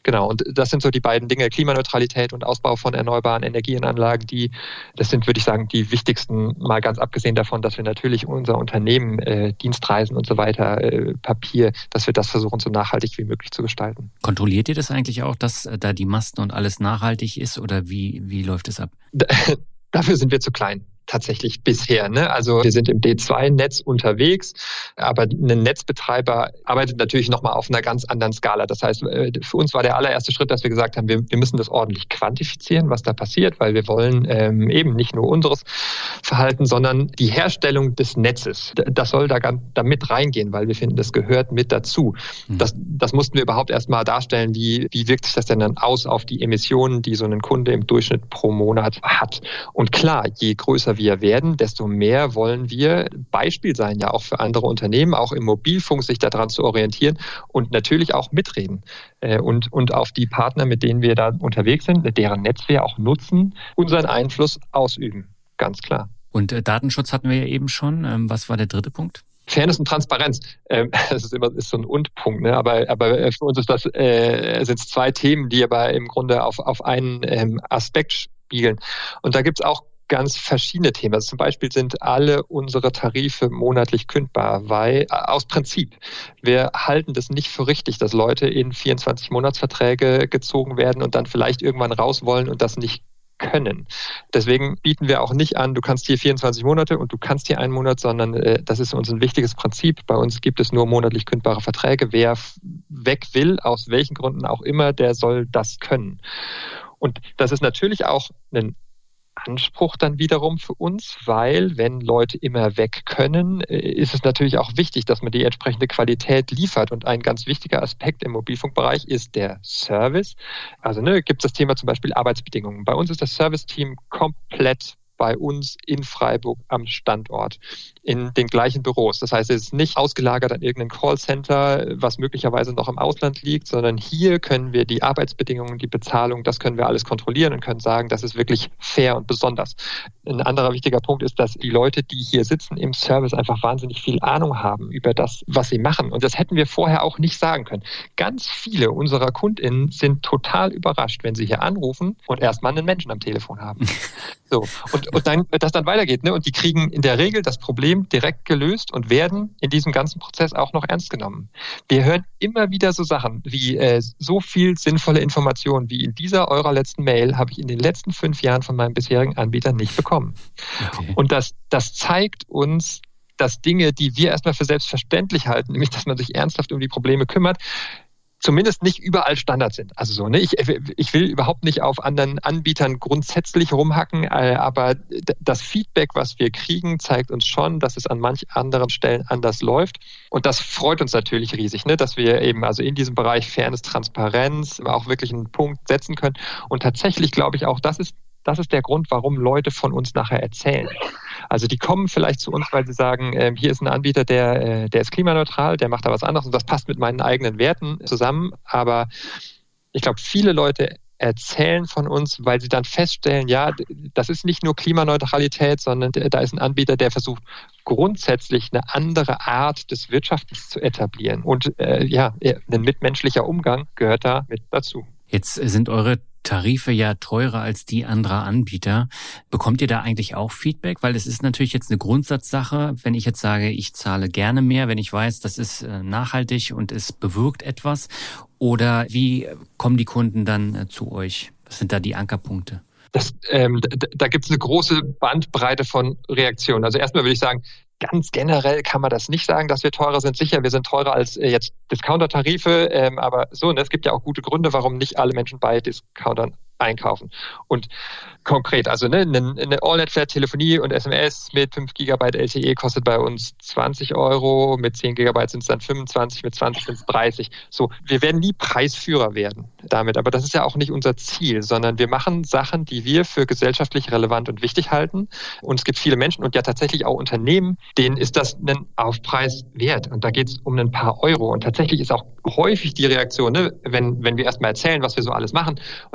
Genau, und das sind so die beiden Dinge, Klimaneutralität und Ausbau von erneuerbaren Energienanlagen, die, das sind, würde ich sagen, die wichtigsten, mal ganz abgesehen davon, dass wir natürlich unser Unternehmen, äh, Dienstreisen und so weiter, äh, Papier, dass wir das versuchen, so nachhaltig wie möglich zu gestalten. Kontrolliert ihr das eigentlich auch, dass da die Masten und alles nachhaltig ist oder wie, wie läuft es ab? Da, dafür sind wir zu klein. Tatsächlich bisher. Ne? Also wir sind im D zwei Netz unterwegs, aber ein Netzbetreiber arbeitet natürlich nochmal auf einer ganz anderen Skala. Das heißt, für uns war der allererste Schritt, dass wir gesagt haben, wir, wir müssen das ordentlich quantifizieren, was da passiert, weil wir wollen ähm, eben nicht nur unseres Verhalten, sondern die Herstellung des Netzes. Das soll da, ganz, da mit reingehen, weil wir finden, das gehört mit dazu. Mhm. Das, das mussten wir überhaupt erstmal darstellen, wie, wie wirkt sich das denn dann aus auf die Emissionen, die so ein Kunde im Durchschnitt pro Monat hat. Und klar, je größer wir werden, desto mehr wollen wir Beispiel sein, ja auch für andere Unternehmen, auch im Mobilfunk sich daran zu orientieren und natürlich auch mitreden und, und auf die Partner, mit denen wir da unterwegs sind, deren Netz wir auch nutzen, unseren Einfluss ausüben, ganz klar. Und äh, Datenschutz hatten wir ja eben schon. Ähm, was war der dritte Punkt? Fairness und Transparenz, ähm, das ist immer ist so ein Und-Punkt, ne? aber, aber für uns ist das, äh, sind es zwei Themen, die aber im Grunde auf, auf einen ähm, Aspekt spiegeln. Und da gibt es auch ganz verschiedene Themen. Also zum Beispiel sind alle unsere Tarife monatlich kündbar, weil aus Prinzip, wir halten das nicht für richtig, dass Leute in vierundzwanzig-Monatsverträge gezogen werden und dann vielleicht irgendwann raus wollen und das nicht können. Deswegen bieten wir auch nicht an, du kannst hier vierundzwanzig Monate und du kannst hier einen Monat, sondern äh, das ist uns ein wichtiges Prinzip. Bei uns gibt es nur monatlich kündbare Verträge. Wer f- weg will, aus welchen Gründen auch immer, der soll das können. Und das ist natürlich auch ein Anspruch dann wiederum für uns, weil wenn Leute immer weg können, ist es natürlich auch wichtig, dass man die entsprechende Qualität liefert. Und ein ganz wichtiger Aspekt im Mobilfunkbereich ist der Service. Also ne, gibt es das Thema zum Beispiel Arbeitsbedingungen. Bei uns ist das Serviceteam komplett bei uns in Freiburg am Standort, in den gleichen Büros. Das heißt, es ist nicht ausgelagert an irgendein Callcenter, was möglicherweise noch im Ausland liegt, sondern hier können wir die Arbeitsbedingungen, die Bezahlung, das können wir alles kontrollieren und können sagen, das ist wirklich fair und besonders. Ein anderer wichtiger Punkt ist, dass die Leute, die hier sitzen im Service, einfach wahnsinnig viel Ahnung haben über das, was sie machen. Und das hätten wir vorher auch nicht sagen können. Ganz viele unserer KundInnen sind total überrascht, wenn sie hier anrufen und erstmal einen Menschen am Telefon haben. So. Und Und dann, das dann weitergeht, ne? Und die kriegen in der Regel das Problem direkt gelöst und werden in diesem ganzen Prozess auch noch ernst genommen. Wir hören immer wieder so Sachen wie äh, so viel sinnvolle Informationen wie in dieser eurer letzten Mail habe ich in den letzten fünf Jahren von meinem bisherigen Anbieter nicht bekommen. Okay. Und das, das zeigt uns, dass Dinge, die wir erstmal für selbstverständlich halten, nämlich dass man sich ernsthaft um die Probleme kümmert, zumindest nicht überall Standard sind. Also so, ne? Ich, ich will überhaupt nicht auf anderen Anbietern grundsätzlich rumhacken, aber das Feedback, was wir kriegen, zeigt uns schon, dass es an manch anderen Stellen anders läuft. Und das freut uns natürlich riesig, ne? Dass wir eben also in diesem Bereich Fairness, Transparenz auch wirklich einen Punkt setzen können. Und tatsächlich glaube ich auch, das ist Das ist der Grund, warum Leute von uns nachher erzählen. Also die kommen vielleicht zu uns, weil sie sagen, äh, hier ist ein Anbieter, der, äh, der ist klimaneutral, der macht da was anderes und das passt mit meinen eigenen Werten zusammen. Aber ich glaube, viele Leute erzählen von uns, weil sie dann feststellen, ja, das ist nicht nur Klimaneutralität, sondern da ist ein Anbieter, der versucht, grundsätzlich eine andere Art des Wirtschaftens zu etablieren. Und äh, ja, ein mitmenschlicher Umgang gehört da mit dazu. Jetzt sind eure Tarife ja teurer als die anderer Anbieter. Bekommt ihr da eigentlich auch Feedback? Weil es ist natürlich jetzt eine Grundsatzsache, wenn ich jetzt sage, ich zahle gerne mehr, wenn ich weiß, das ist nachhaltig und es bewirkt etwas. Oder wie kommen die Kunden dann zu euch? Was sind da die Ankerpunkte? Das, ähm, da, da gibt es eine große Bandbreite von Reaktionen. Also erstmal würde ich sagen, ganz generell kann man das nicht sagen, dass wir teurer sind. Sicher, wir sind teurer als äh, jetzt Discounter-Tarife, ähm, aber so, ne, es gibt ja auch gute Gründe, warum nicht alle Menschen bei Discountern einkaufen. Und konkret, also ne, eine, eine All-Net-Flat-Telefonie und S M S mit fünf Gigabyte L T E kostet bei uns zwanzig Euro, mit zehn Gigabyte sind es dann fünfundzwanzig, mit zwanzig sind es dreißig. So, wir werden nie Preisführer werden damit, aber das ist ja auch nicht unser Ziel, sondern wir machen Sachen, die wir für gesellschaftlich relevant und wichtig halten. Und es gibt viele Menschen und ja tatsächlich auch Unternehmen, denen ist das ein Aufpreis wert. Und da geht es um ein paar Euro. Und tatsächlich ist auch häufig die Reaktion, ne, wenn, wenn wir erstmal erzählen, was wir so alles machen, und dann reden wir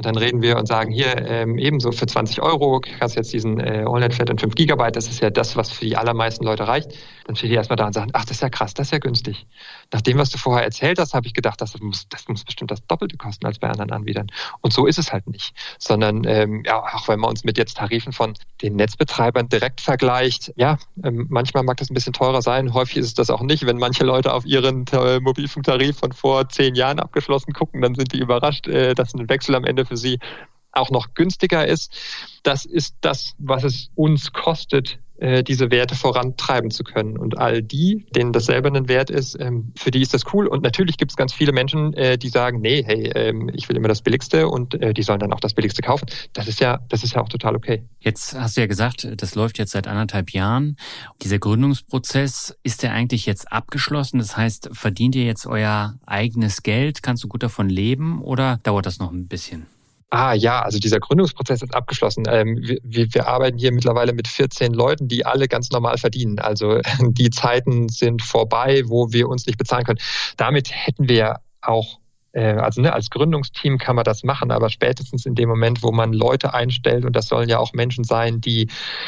wir und sagen, hier ähm, ebenso für zwanzig Euro hast du jetzt diesen äh, All-Net-Flat und fünf Gigabyte, das ist ja das, was für die allermeisten Leute reicht, dann stehen die erstmal da und sagen, ach, das ist ja krass, das ist ja günstig. Nach dem, was du vorher erzählt hast, habe ich gedacht, das muss, das muss bestimmt das Doppelte kosten als bei anderen Anbietern. Und so ist es halt nicht. Sondern ähm, ja, auch wenn man uns mit jetzt Tarifen von den Netzbetreibern direkt vergleicht, ja, ähm, manchmal mag das ein bisschen teurer sein, häufig ist es das auch nicht. Wenn manche Leute auf ihren äh, Mobilfunktarif von vor zehn Jahren abgeschlossen gucken, dann sind die überrascht, äh, dass ein Wechsel am Ende für sie auch noch günstiger ist. Das ist das, was es uns kostet, diese Werte vorantreiben zu können. Und all die, denen das selber ein Wert ist, für die ist das cool. Und natürlich gibt es ganz viele Menschen, die sagen, nee, hey, ich will immer das Billigste und die sollen dann auch das Billigste kaufen. Das ist ja, das ist ja auch total okay. Jetzt hast du ja gesagt, das läuft jetzt seit anderthalb Jahren. Dieser Gründungsprozess, ist der eigentlich jetzt abgeschlossen? Das heißt, verdient ihr jetzt euer eigenes Geld? Kannst du gut davon leben oder dauert das noch ein bisschen? Ah ja, also dieser Gründungsprozess ist abgeschlossen. Ähm, wir, wir arbeiten hier mittlerweile mit vierzehn Leuten, die alle ganz normal verdienen. Also die Zeiten sind vorbei, wo wir uns nicht bezahlen können. Damit hätten wir auch, äh, also ne, als Gründungsteam kann man das machen, aber spätestens in dem Moment, wo man Leute einstellt, und das sollen ja auch Menschen sein, die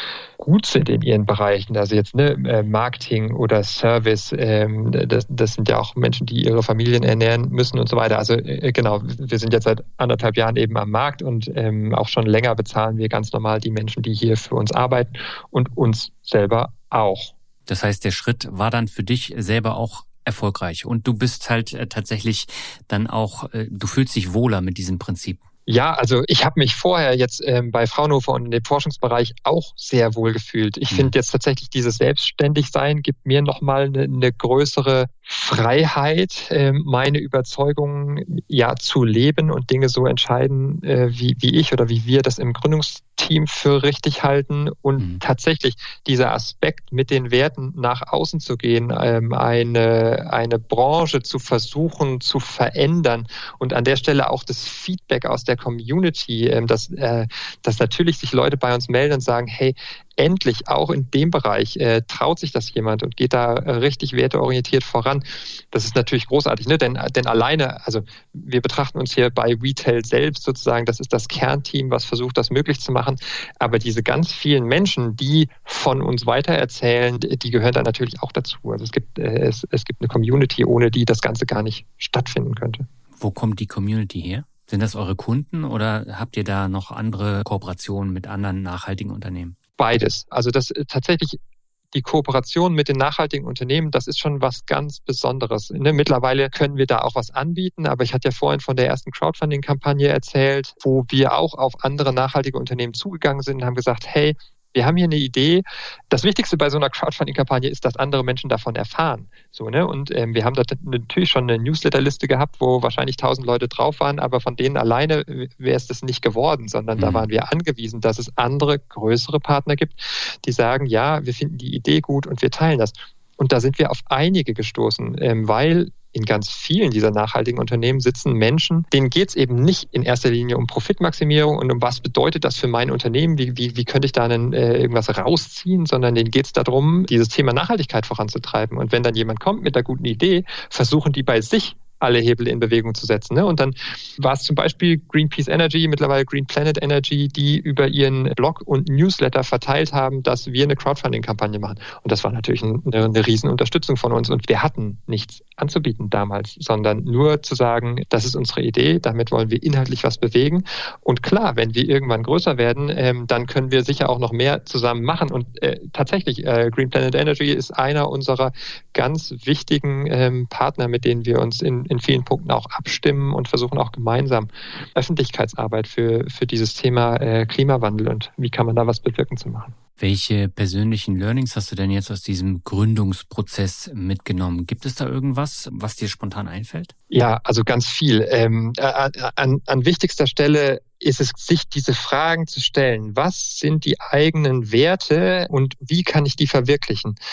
gut sind in ihren Bereichen, also jetzt ne, Marketing oder Service, ähm, das, das sind ja auch Menschen, die ihre Familien ernähren müssen und so weiter. Also äh, genau, wir sind jetzt seit anderthalb Jahren eben am Markt und ähm, auch schon länger bezahlen wir ganz normal die Menschen, die hier für uns arbeiten und uns selber auch. Das heißt, der Schritt war dann für dich selber auch erfolgreich und du bist halt äh, tatsächlich dann auch, äh, du fühlst dich wohler mit diesem Prinzip. Ja, also ich habe mich vorher jetzt ähm, bei Fraunhofer und in dem Forschungsbereich auch sehr wohl gefühlt. Ich mhm. finde jetzt tatsächlich dieses Selbstständigsein gibt mir nochmal eine, eine größere Freiheit, äh, meine Überzeugungen ja zu leben und Dinge so entscheiden, äh, wie, wie ich oder wie wir das im Gründungsteam für richtig halten. Und mhm. tatsächlich dieser Aspekt, mit den Werten nach außen zu gehen, ähm, eine, eine Branche zu versuchen zu verändern und an der Stelle auch das Feedback aus der Community, ähm, dass, äh, dass natürlich sich Leute bei uns melden und sagen, hey, endlich auch in dem Bereich äh, traut sich das jemand und geht da äh, richtig werteorientiert voran. Das ist natürlich großartig, ne? Denn, denn alleine, also wir betrachten uns hier bei WeTel selbst sozusagen, das ist das Kernteam, was versucht, das möglich zu machen. Aber diese ganz vielen Menschen, die von uns weitererzählen, die gehören da natürlich auch dazu. Also es gibt, äh, es, es gibt eine Community, ohne die das Ganze gar nicht stattfinden könnte. Wo kommt die Community her? Sind das eure Kunden oder habt ihr da noch andere Kooperationen mit anderen nachhaltigen Unternehmen? Beides. Also das tatsächlich die Kooperation mit den nachhaltigen Unternehmen, das ist schon was ganz Besonderes. Ne, mittlerweile können wir da auch was anbieten, aber ich hatte ja vorhin von der ersten Crowdfunding-Kampagne erzählt, wo wir auch auf andere nachhaltige Unternehmen zugegangen sind und haben gesagt, hey, wir haben hier eine Idee. Das Wichtigste bei so einer Crowdfunding-Kampagne ist, dass andere Menschen davon erfahren. So, ne? Und ähm, wir haben da natürlich schon eine Newsletterliste gehabt, wo wahrscheinlich tausend Leute drauf waren, aber von denen alleine wäre es das nicht geworden, sondern mhm. da waren wir angewiesen, dass es andere, größere Partner gibt, die sagen, ja, wir finden die Idee gut und wir teilen das. Und da sind wir auf einige gestoßen, ähm, weil in ganz vielen dieser nachhaltigen Unternehmen sitzen Menschen, denen geht es eben nicht in erster Linie um Profitmaximierung und um was bedeutet das für mein Unternehmen, wie, wie, wie könnte ich da denn, äh, irgendwas rausziehen, sondern denen geht es darum, dieses Thema Nachhaltigkeit voranzutreiben. Und wenn dann jemand kommt mit einer guten Idee, versuchen die bei sich alle Hebel in Bewegung zu setzen. Ne? Und dann war es zum Beispiel Greenpeace Energy, mittlerweile Green Planet Energy, die über ihren Blog und Newsletter verteilt haben, dass wir eine Crowdfunding-Kampagne machen. Und das war natürlich eine, eine riesen Unterstützung von uns. Und wir hatten nichts anzubieten damals, sondern nur zu sagen, das ist unsere Idee, damit wollen wir inhaltlich was bewegen. Und klar, wenn wir irgendwann größer werden, ähm, dann können wir sicher auch noch mehr zusammen machen. Und äh, tatsächlich, äh, Green Planet Energy ist einer unserer ganz wichtigen ähm, Partner, mit denen wir uns in in vielen Punkten auch abstimmen und versuchen auch gemeinsam Öffentlichkeitsarbeit für, für dieses Thema äh, Klimawandel und wie kann man da was bewirken zu machen. Welche persönlichen Learnings hast du denn jetzt aus diesem Gründungsprozess mitgenommen? Gibt es da irgendwas, was dir spontan einfällt? Ja, also ganz viel. Ähm, an, an wichtigster Stelle ist es, sich diese Fragen zu stellen. Was sind die eigenen Werte und wie kann ich die verwirklichen?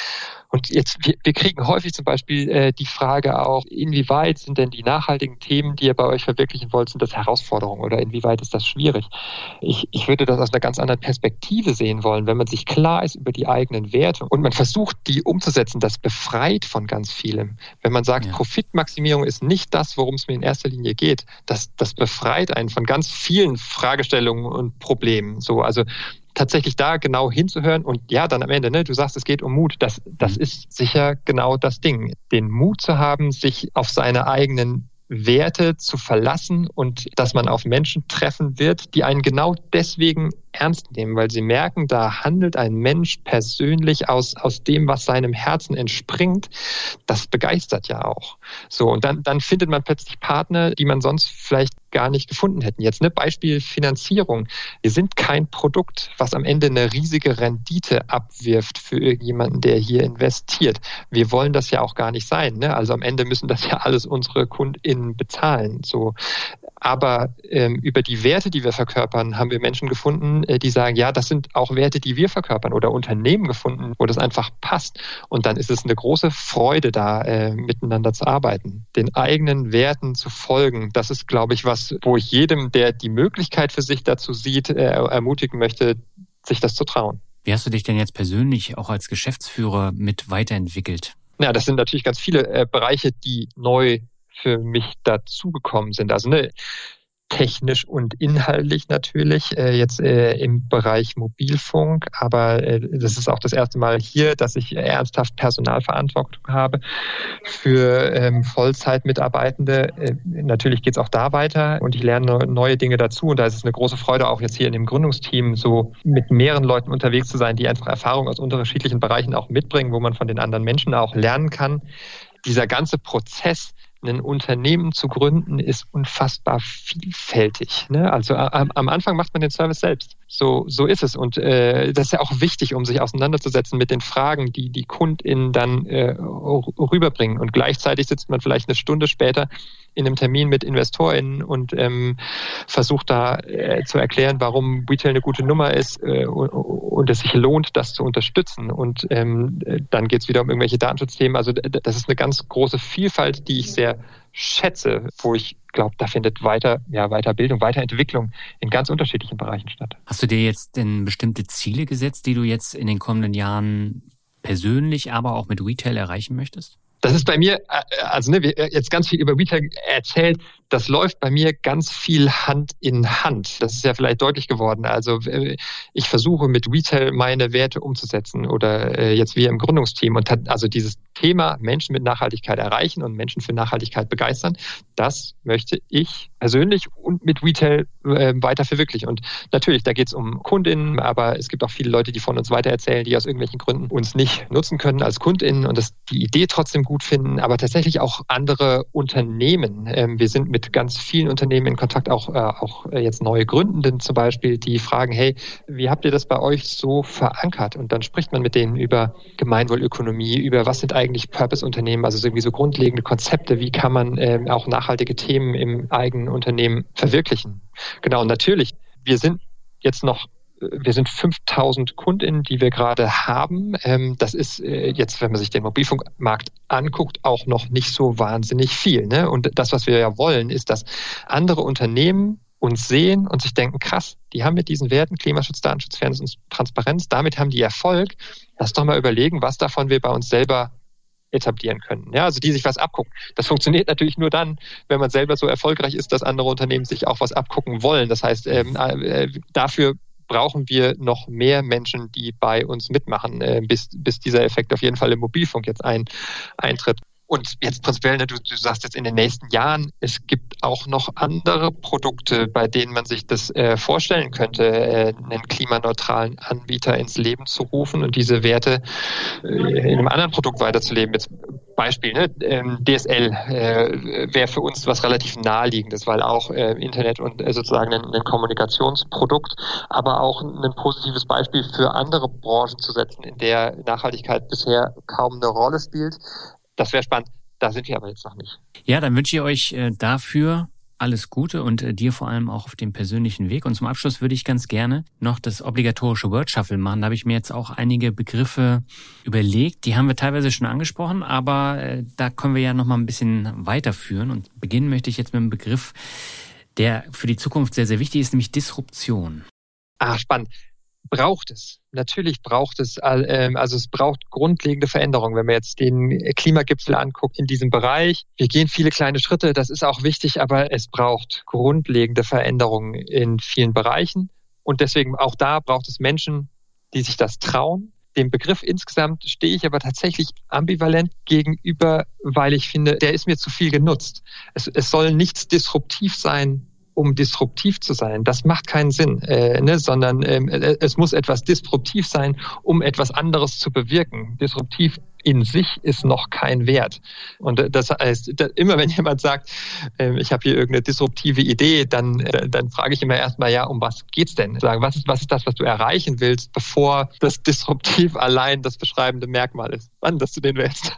Und jetzt, wir, wir kriegen häufig zum Beispiel äh, die Frage auch, inwieweit sind denn die nachhaltigen Themen, die ihr bei euch verwirklichen wollt, sind das Herausforderungen oder inwieweit ist das schwierig? Ich, ich würde das aus einer ganz anderen Perspektive sehen wollen, wenn man sich klar ist über die eigenen Werte und man versucht, die umzusetzen, das befreit von ganz vielem. Wenn man sagt, ja. Profitmaximierung ist nicht das, worum es mir in erster Linie geht, das, das befreit einen von ganz vielen Fragestellungen und Problemen. So, also tatsächlich da genau hinzuhören und ja, dann am Ende, ne, du sagst, es geht um Mut, das, das ist sicher genau das Ding. Den Mut zu haben, sich auf seine eigenen Werte zu verlassen und dass man auf Menschen treffen wird, die einen genau deswegen ernst nehmen, weil sie merken, da handelt ein Mensch persönlich aus, aus dem, was seinem Herzen entspringt. Das begeistert ja auch. So, und dann, dann findet man plötzlich Partner, die man sonst vielleicht gar nicht gefunden hätten. Jetzt ne Beispiel Finanzierung. Wir sind kein Produkt, was am Ende eine riesige Rendite abwirft für irgendjemanden, der hier investiert. Wir wollen das ja auch gar nicht sein. Ne? Also am Ende müssen das ja alles unsere KundInnen bezahlen. So. Aber ähm, über die Werte, die wir verkörpern, haben wir Menschen gefunden, äh, die sagen, ja, das sind auch Werte, die wir verkörpern oder Unternehmen gefunden, wo das einfach passt. Und dann ist es eine große Freude, da äh, miteinander zu arbeiten. Den eigenen Werten zu folgen, das ist, glaube ich, was, wo ich jedem, der die Möglichkeit für sich dazu sieht, äh, ermutigen möchte, sich das zu trauen. Wie hast du dich denn jetzt persönlich auch als Geschäftsführer mit weiterentwickelt? Ja, das sind natürlich ganz viele äh, Bereiche, die neu für mich dazugekommen sind. Also ne, technisch und inhaltlich natürlich, äh, jetzt äh, im Bereich Mobilfunk, aber äh, das ist auch das erste Mal hier, dass ich ernsthaft Personalverantwortung habe für ähm, Vollzeitmitarbeitende. Äh, natürlich geht es auch da weiter und ich lerne neue Dinge dazu und da ist es eine große Freude, auch jetzt hier in dem Gründungsteam so mit mehreren Leuten unterwegs zu sein, die einfach Erfahrung aus unterschiedlichen Bereichen auch mitbringen, wo man von den anderen Menschen auch lernen kann. Dieser ganze Prozess, ein Unternehmen zu gründen, ist unfassbar vielfältig. Ne? Also am, am Anfang macht man den Service selbst. So, so ist es. Und äh, das ist ja auch wichtig, um sich auseinanderzusetzen mit den Fragen, die die KundInnen dann äh, rüberbringen. Und gleichzeitig sitzt man vielleicht eine Stunde später in einem Termin mit InvestorInnen und ähm, versucht da äh, zu erklären, warum Retail eine gute Nummer ist äh, und, und es sich lohnt, das zu unterstützen. Und ähm, dann geht es wieder um irgendwelche Datenschutzthemen. Also das ist eine ganz große Vielfalt, die ich sehr schätze, wo ich glaube, da findet weiter, ja, Weiterbildung, Weiterentwicklung in ganz unterschiedlichen Bereichen statt. Hast du dir jetzt denn bestimmte Ziele gesetzt, die du jetzt in den kommenden Jahren persönlich, aber auch mit Retail erreichen möchtest? Das ist bei mir, also ne, wir jetzt ganz viel über Retail erzählt, das läuft bei mir ganz viel Hand in Hand. Das ist ja vielleicht deutlich geworden. Also ich versuche mit Retail meine Werte umzusetzen oder jetzt wir im Gründungsteam und hat also dieses Thema Menschen mit Nachhaltigkeit erreichen und Menschen für Nachhaltigkeit begeistern, das möchte ich persönlich und mit Retail äh, weiter verwirklichen. Und natürlich, da geht es um KundInnen, aber es gibt auch viele Leute, die von uns weitererzählen, die aus irgendwelchen Gründen uns nicht nutzen können als KundInnen und das die Idee trotzdem gut finden, aber tatsächlich auch andere Unternehmen. Ähm, wir sind mit ganz vielen Unternehmen in Kontakt, auch, äh, auch jetzt neue Gründenden zum Beispiel, die fragen, hey, wie habt ihr das bei euch so verankert? Und dann spricht man mit denen über Gemeinwohlökonomie, über was sind eigentlich Purpose-Unternehmen, also irgendwie so grundlegende Konzepte, wie kann man ähm, auch nachhaltige Themen im eigenen Unternehmen verwirklichen. Genau, und natürlich, wir sind jetzt noch Wir sind fünftausend KundInnen, die wir gerade haben. Das ist jetzt, wenn man sich den Mobilfunkmarkt anguckt, auch noch nicht so wahnsinnig viel. Ne? Und das, was wir ja wollen, ist, dass andere Unternehmen uns sehen und sich denken, krass, die haben mit diesen Werten Klimaschutz, Datenschutz, Fairness und Transparenz, damit haben die Erfolg. Lass doch mal überlegen, was davon wir bei uns selber etablieren können. Ja, also die sich was abgucken. Das funktioniert natürlich nur dann, wenn man selber so erfolgreich ist, dass andere Unternehmen sich auch was abgucken wollen. Das heißt, ähm, äh, dafür brauchen wir noch mehr Menschen, die bei uns mitmachen, äh, bis, bis dieser Effekt auf jeden Fall im Mobilfunk jetzt ein, eintritt. Und jetzt prinzipiell, ne, du, du sagst jetzt in den nächsten Jahren, es gibt auch noch andere Produkte, bei denen man sich das äh, vorstellen könnte, äh, einen klimaneutralen Anbieter ins Leben zu rufen und diese Werte äh, in einem anderen Produkt weiterzuleben. Jetzt Beispiel, ne, ähm, D S L äh, wäre für uns was relativ naheliegendes, weil auch äh, Internet und äh, sozusagen ein, ein Kommunikationsprodukt, aber auch ein positives Beispiel für andere Branchen zu setzen, in der Nachhaltigkeit bisher kaum eine Rolle spielt. Das wäre spannend. Da sind wir aber jetzt noch nicht. Ja, dann wünsche ich euch äh, dafür alles Gute und äh, dir vor allem auch auf dem persönlichen Weg. Und zum Abschluss würde ich ganz gerne noch das obligatorische Word Shuffle machen. Da habe ich mir jetzt auch einige Begriffe überlegt. Die haben wir teilweise schon angesprochen, aber äh, da können wir ja noch mal ein bisschen weiterführen. Und beginnen möchte ich jetzt mit einem Begriff, der für die Zukunft sehr, sehr wichtig ist, nämlich Disruption. Ah, spannend. Braucht es. Natürlich braucht es, also es braucht grundlegende Veränderungen. Wenn man jetzt den Klimagipfel anguckt in diesem Bereich, wir gehen viele kleine Schritte, das ist auch wichtig, aber es braucht grundlegende Veränderungen in vielen Bereichen. Und deswegen auch da braucht es Menschen, die sich das trauen. Dem Begriff insgesamt stehe ich aber tatsächlich ambivalent gegenüber, weil ich finde, der ist mir zu viel genutzt. Es, es soll nichts disruptiv sein, um disruptiv zu sein. Das macht keinen Sinn, äh, ne? sondern ähm, es muss etwas disruptiv sein, um etwas anderes zu bewirken. Disruptiv in sich ist noch kein Wert. Und das heißt, immer wenn jemand sagt, äh, ich habe hier irgendeine disruptive Idee, dann, äh, dann frage ich immer erstmal, ja, um was geht's denn? Sagen, was ist, was ist das, was du erreichen willst, bevor das disruptiv allein das beschreibende Merkmal ist? Wann, dass du den wählst?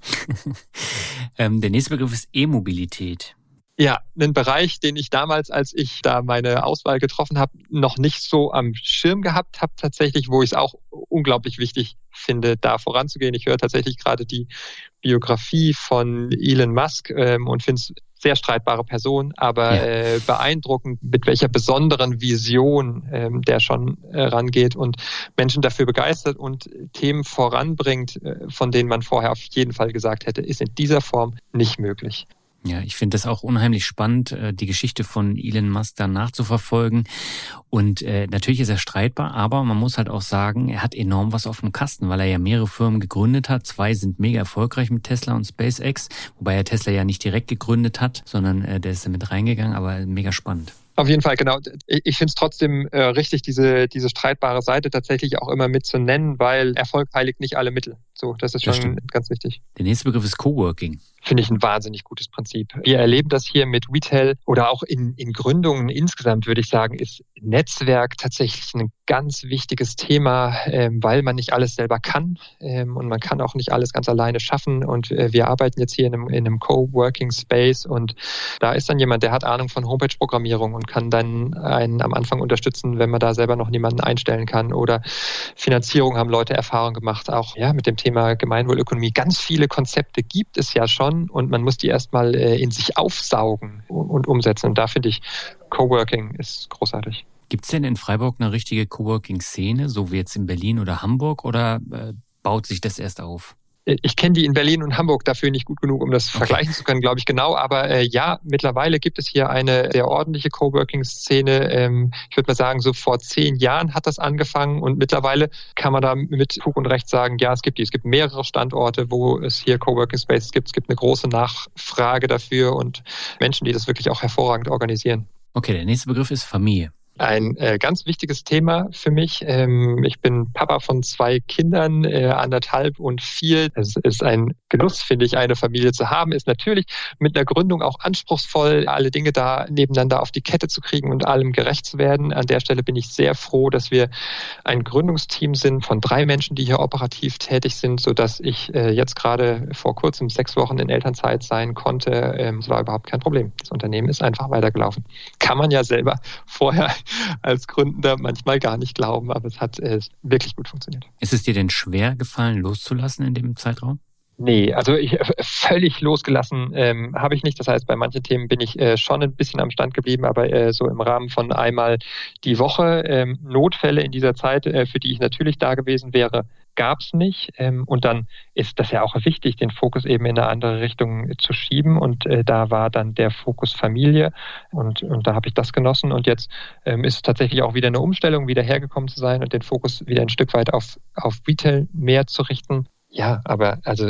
ähm, der nächste Begriff ist E-Mobilität. Ja, ein Bereich, den ich damals, als ich da meine Auswahl getroffen habe, noch nicht so am Schirm gehabt habe tatsächlich, wo ich es auch unglaublich wichtig finde, da voranzugehen. Ich höre tatsächlich gerade die Biografie von Elon Musk ähm, und finde es sehr streitbare Person, aber ja. äh, beeindruckend, mit welcher besonderen Vision ähm, der schon äh, rangeht und Menschen dafür begeistert und Themen voranbringt, äh, von denen man vorher auf jeden Fall gesagt hätte, ist in dieser Form nicht möglich. Ja, ich finde das auch unheimlich spannend, die Geschichte von Elon Musk da nachzuverfolgen. Und äh, natürlich ist er streitbar, aber man muss halt auch sagen, er hat enorm was auf dem Kasten, weil er ja mehrere Firmen gegründet hat. Zwei sind mega erfolgreich mit Tesla und SpaceX, wobei er Tesla ja nicht direkt gegründet hat, sondern äh, der ist da mit reingegangen, aber mega spannend. Auf jeden Fall, genau. Ich finde es trotzdem äh, richtig, diese diese streitbare Seite tatsächlich auch immer mit zu nennen, weil Erfolg heiligt nicht alle Mittel. So, das ist das schon stimmt. Ganz wichtig. Der nächste Begriff ist Coworking. Finde ich ein wahnsinnig gutes Prinzip. Wir erleben das hier mit Retail oder auch in, in Gründungen insgesamt, würde ich sagen, ist Netzwerk tatsächlich ein ganz wichtiges Thema, ähm, weil man nicht alles selber kann ähm, und man kann auch nicht alles ganz alleine schaffen. Und äh, wir arbeiten jetzt hier in einem, in einem Coworking Space und da ist dann jemand, der hat Ahnung von Homepage-Programmierung und kann dann einen am Anfang unterstützen, wenn man da selber noch niemanden einstellen kann. Oder Finanzierung haben Leute Erfahrung gemacht, auch ja mit dem Thema Gemeinwohlökonomie. Ganz viele Konzepte gibt es ja schon. Und man muss die erstmal äh, in sich aufsaugen und, und umsetzen. Und da finde ich, Coworking ist großartig. Gibt es denn in Freiburg eine richtige Coworking-Szene, so wie jetzt in Berlin oder Hamburg, oder äh, baut sich das erst auf? Ich kenne die in Berlin und Hamburg dafür nicht gut genug, um das okay. vergleichen zu können, glaube ich, genau. Aber äh, ja, mittlerweile gibt es hier eine sehr ordentliche Coworking-Szene. Ähm, ich würde mal sagen, so vor zehn Jahren hat das angefangen und mittlerweile kann man da mit Fug und Recht sagen, ja, es gibt die. Es gibt mehrere Standorte, wo es hier Coworking-Spaces gibt. Es gibt eine große Nachfrage dafür und Menschen, die das wirklich auch hervorragend organisieren. Okay, der nächste Begriff ist Familie. Ein äh, ganz wichtiges Thema für mich. Ähm, ich bin Papa von zwei Kindern, äh, anderthalb und vier. Es ist ein Genuss, finde ich, eine Familie zu haben. Ist natürlich mit einer Gründung auch anspruchsvoll, alle Dinge da nebeneinander auf die Kette zu kriegen und allem gerecht zu werden. An der Stelle bin ich sehr froh, dass wir ein Gründungsteam sind von drei Menschen, die hier operativ tätig sind, sodass ich äh, jetzt gerade vor kurzem sechs Wochen in Elternzeit sein konnte. Ähm, das war überhaupt kein Problem. Das Unternehmen ist einfach weitergelaufen. Kann man ja selber vorher als Gründer manchmal gar nicht glauben, aber es hat äh, wirklich gut funktioniert. Ist es dir denn schwer gefallen, loszulassen in dem Zeitraum? Nee, also ich, völlig losgelassen ähm, habe ich nicht. Das heißt, bei manchen Themen bin ich äh, schon ein bisschen am Stand geblieben, aber äh, so im Rahmen von einmal die Woche ähm, Notfälle in dieser Zeit, äh, für die ich natürlich da gewesen wäre, gab es nicht. Ähm, und dann ist das ja auch wichtig, den Fokus eben in eine andere Richtung zu schieben. Und äh, da war dann der Fokus Familie und, und da habe ich das genossen. Und jetzt ähm, ist es tatsächlich auch wieder eine Umstellung, wieder hergekommen zu sein und den Fokus wieder ein Stück weit auf, auf Retail mehr zu richten. Ja, aber also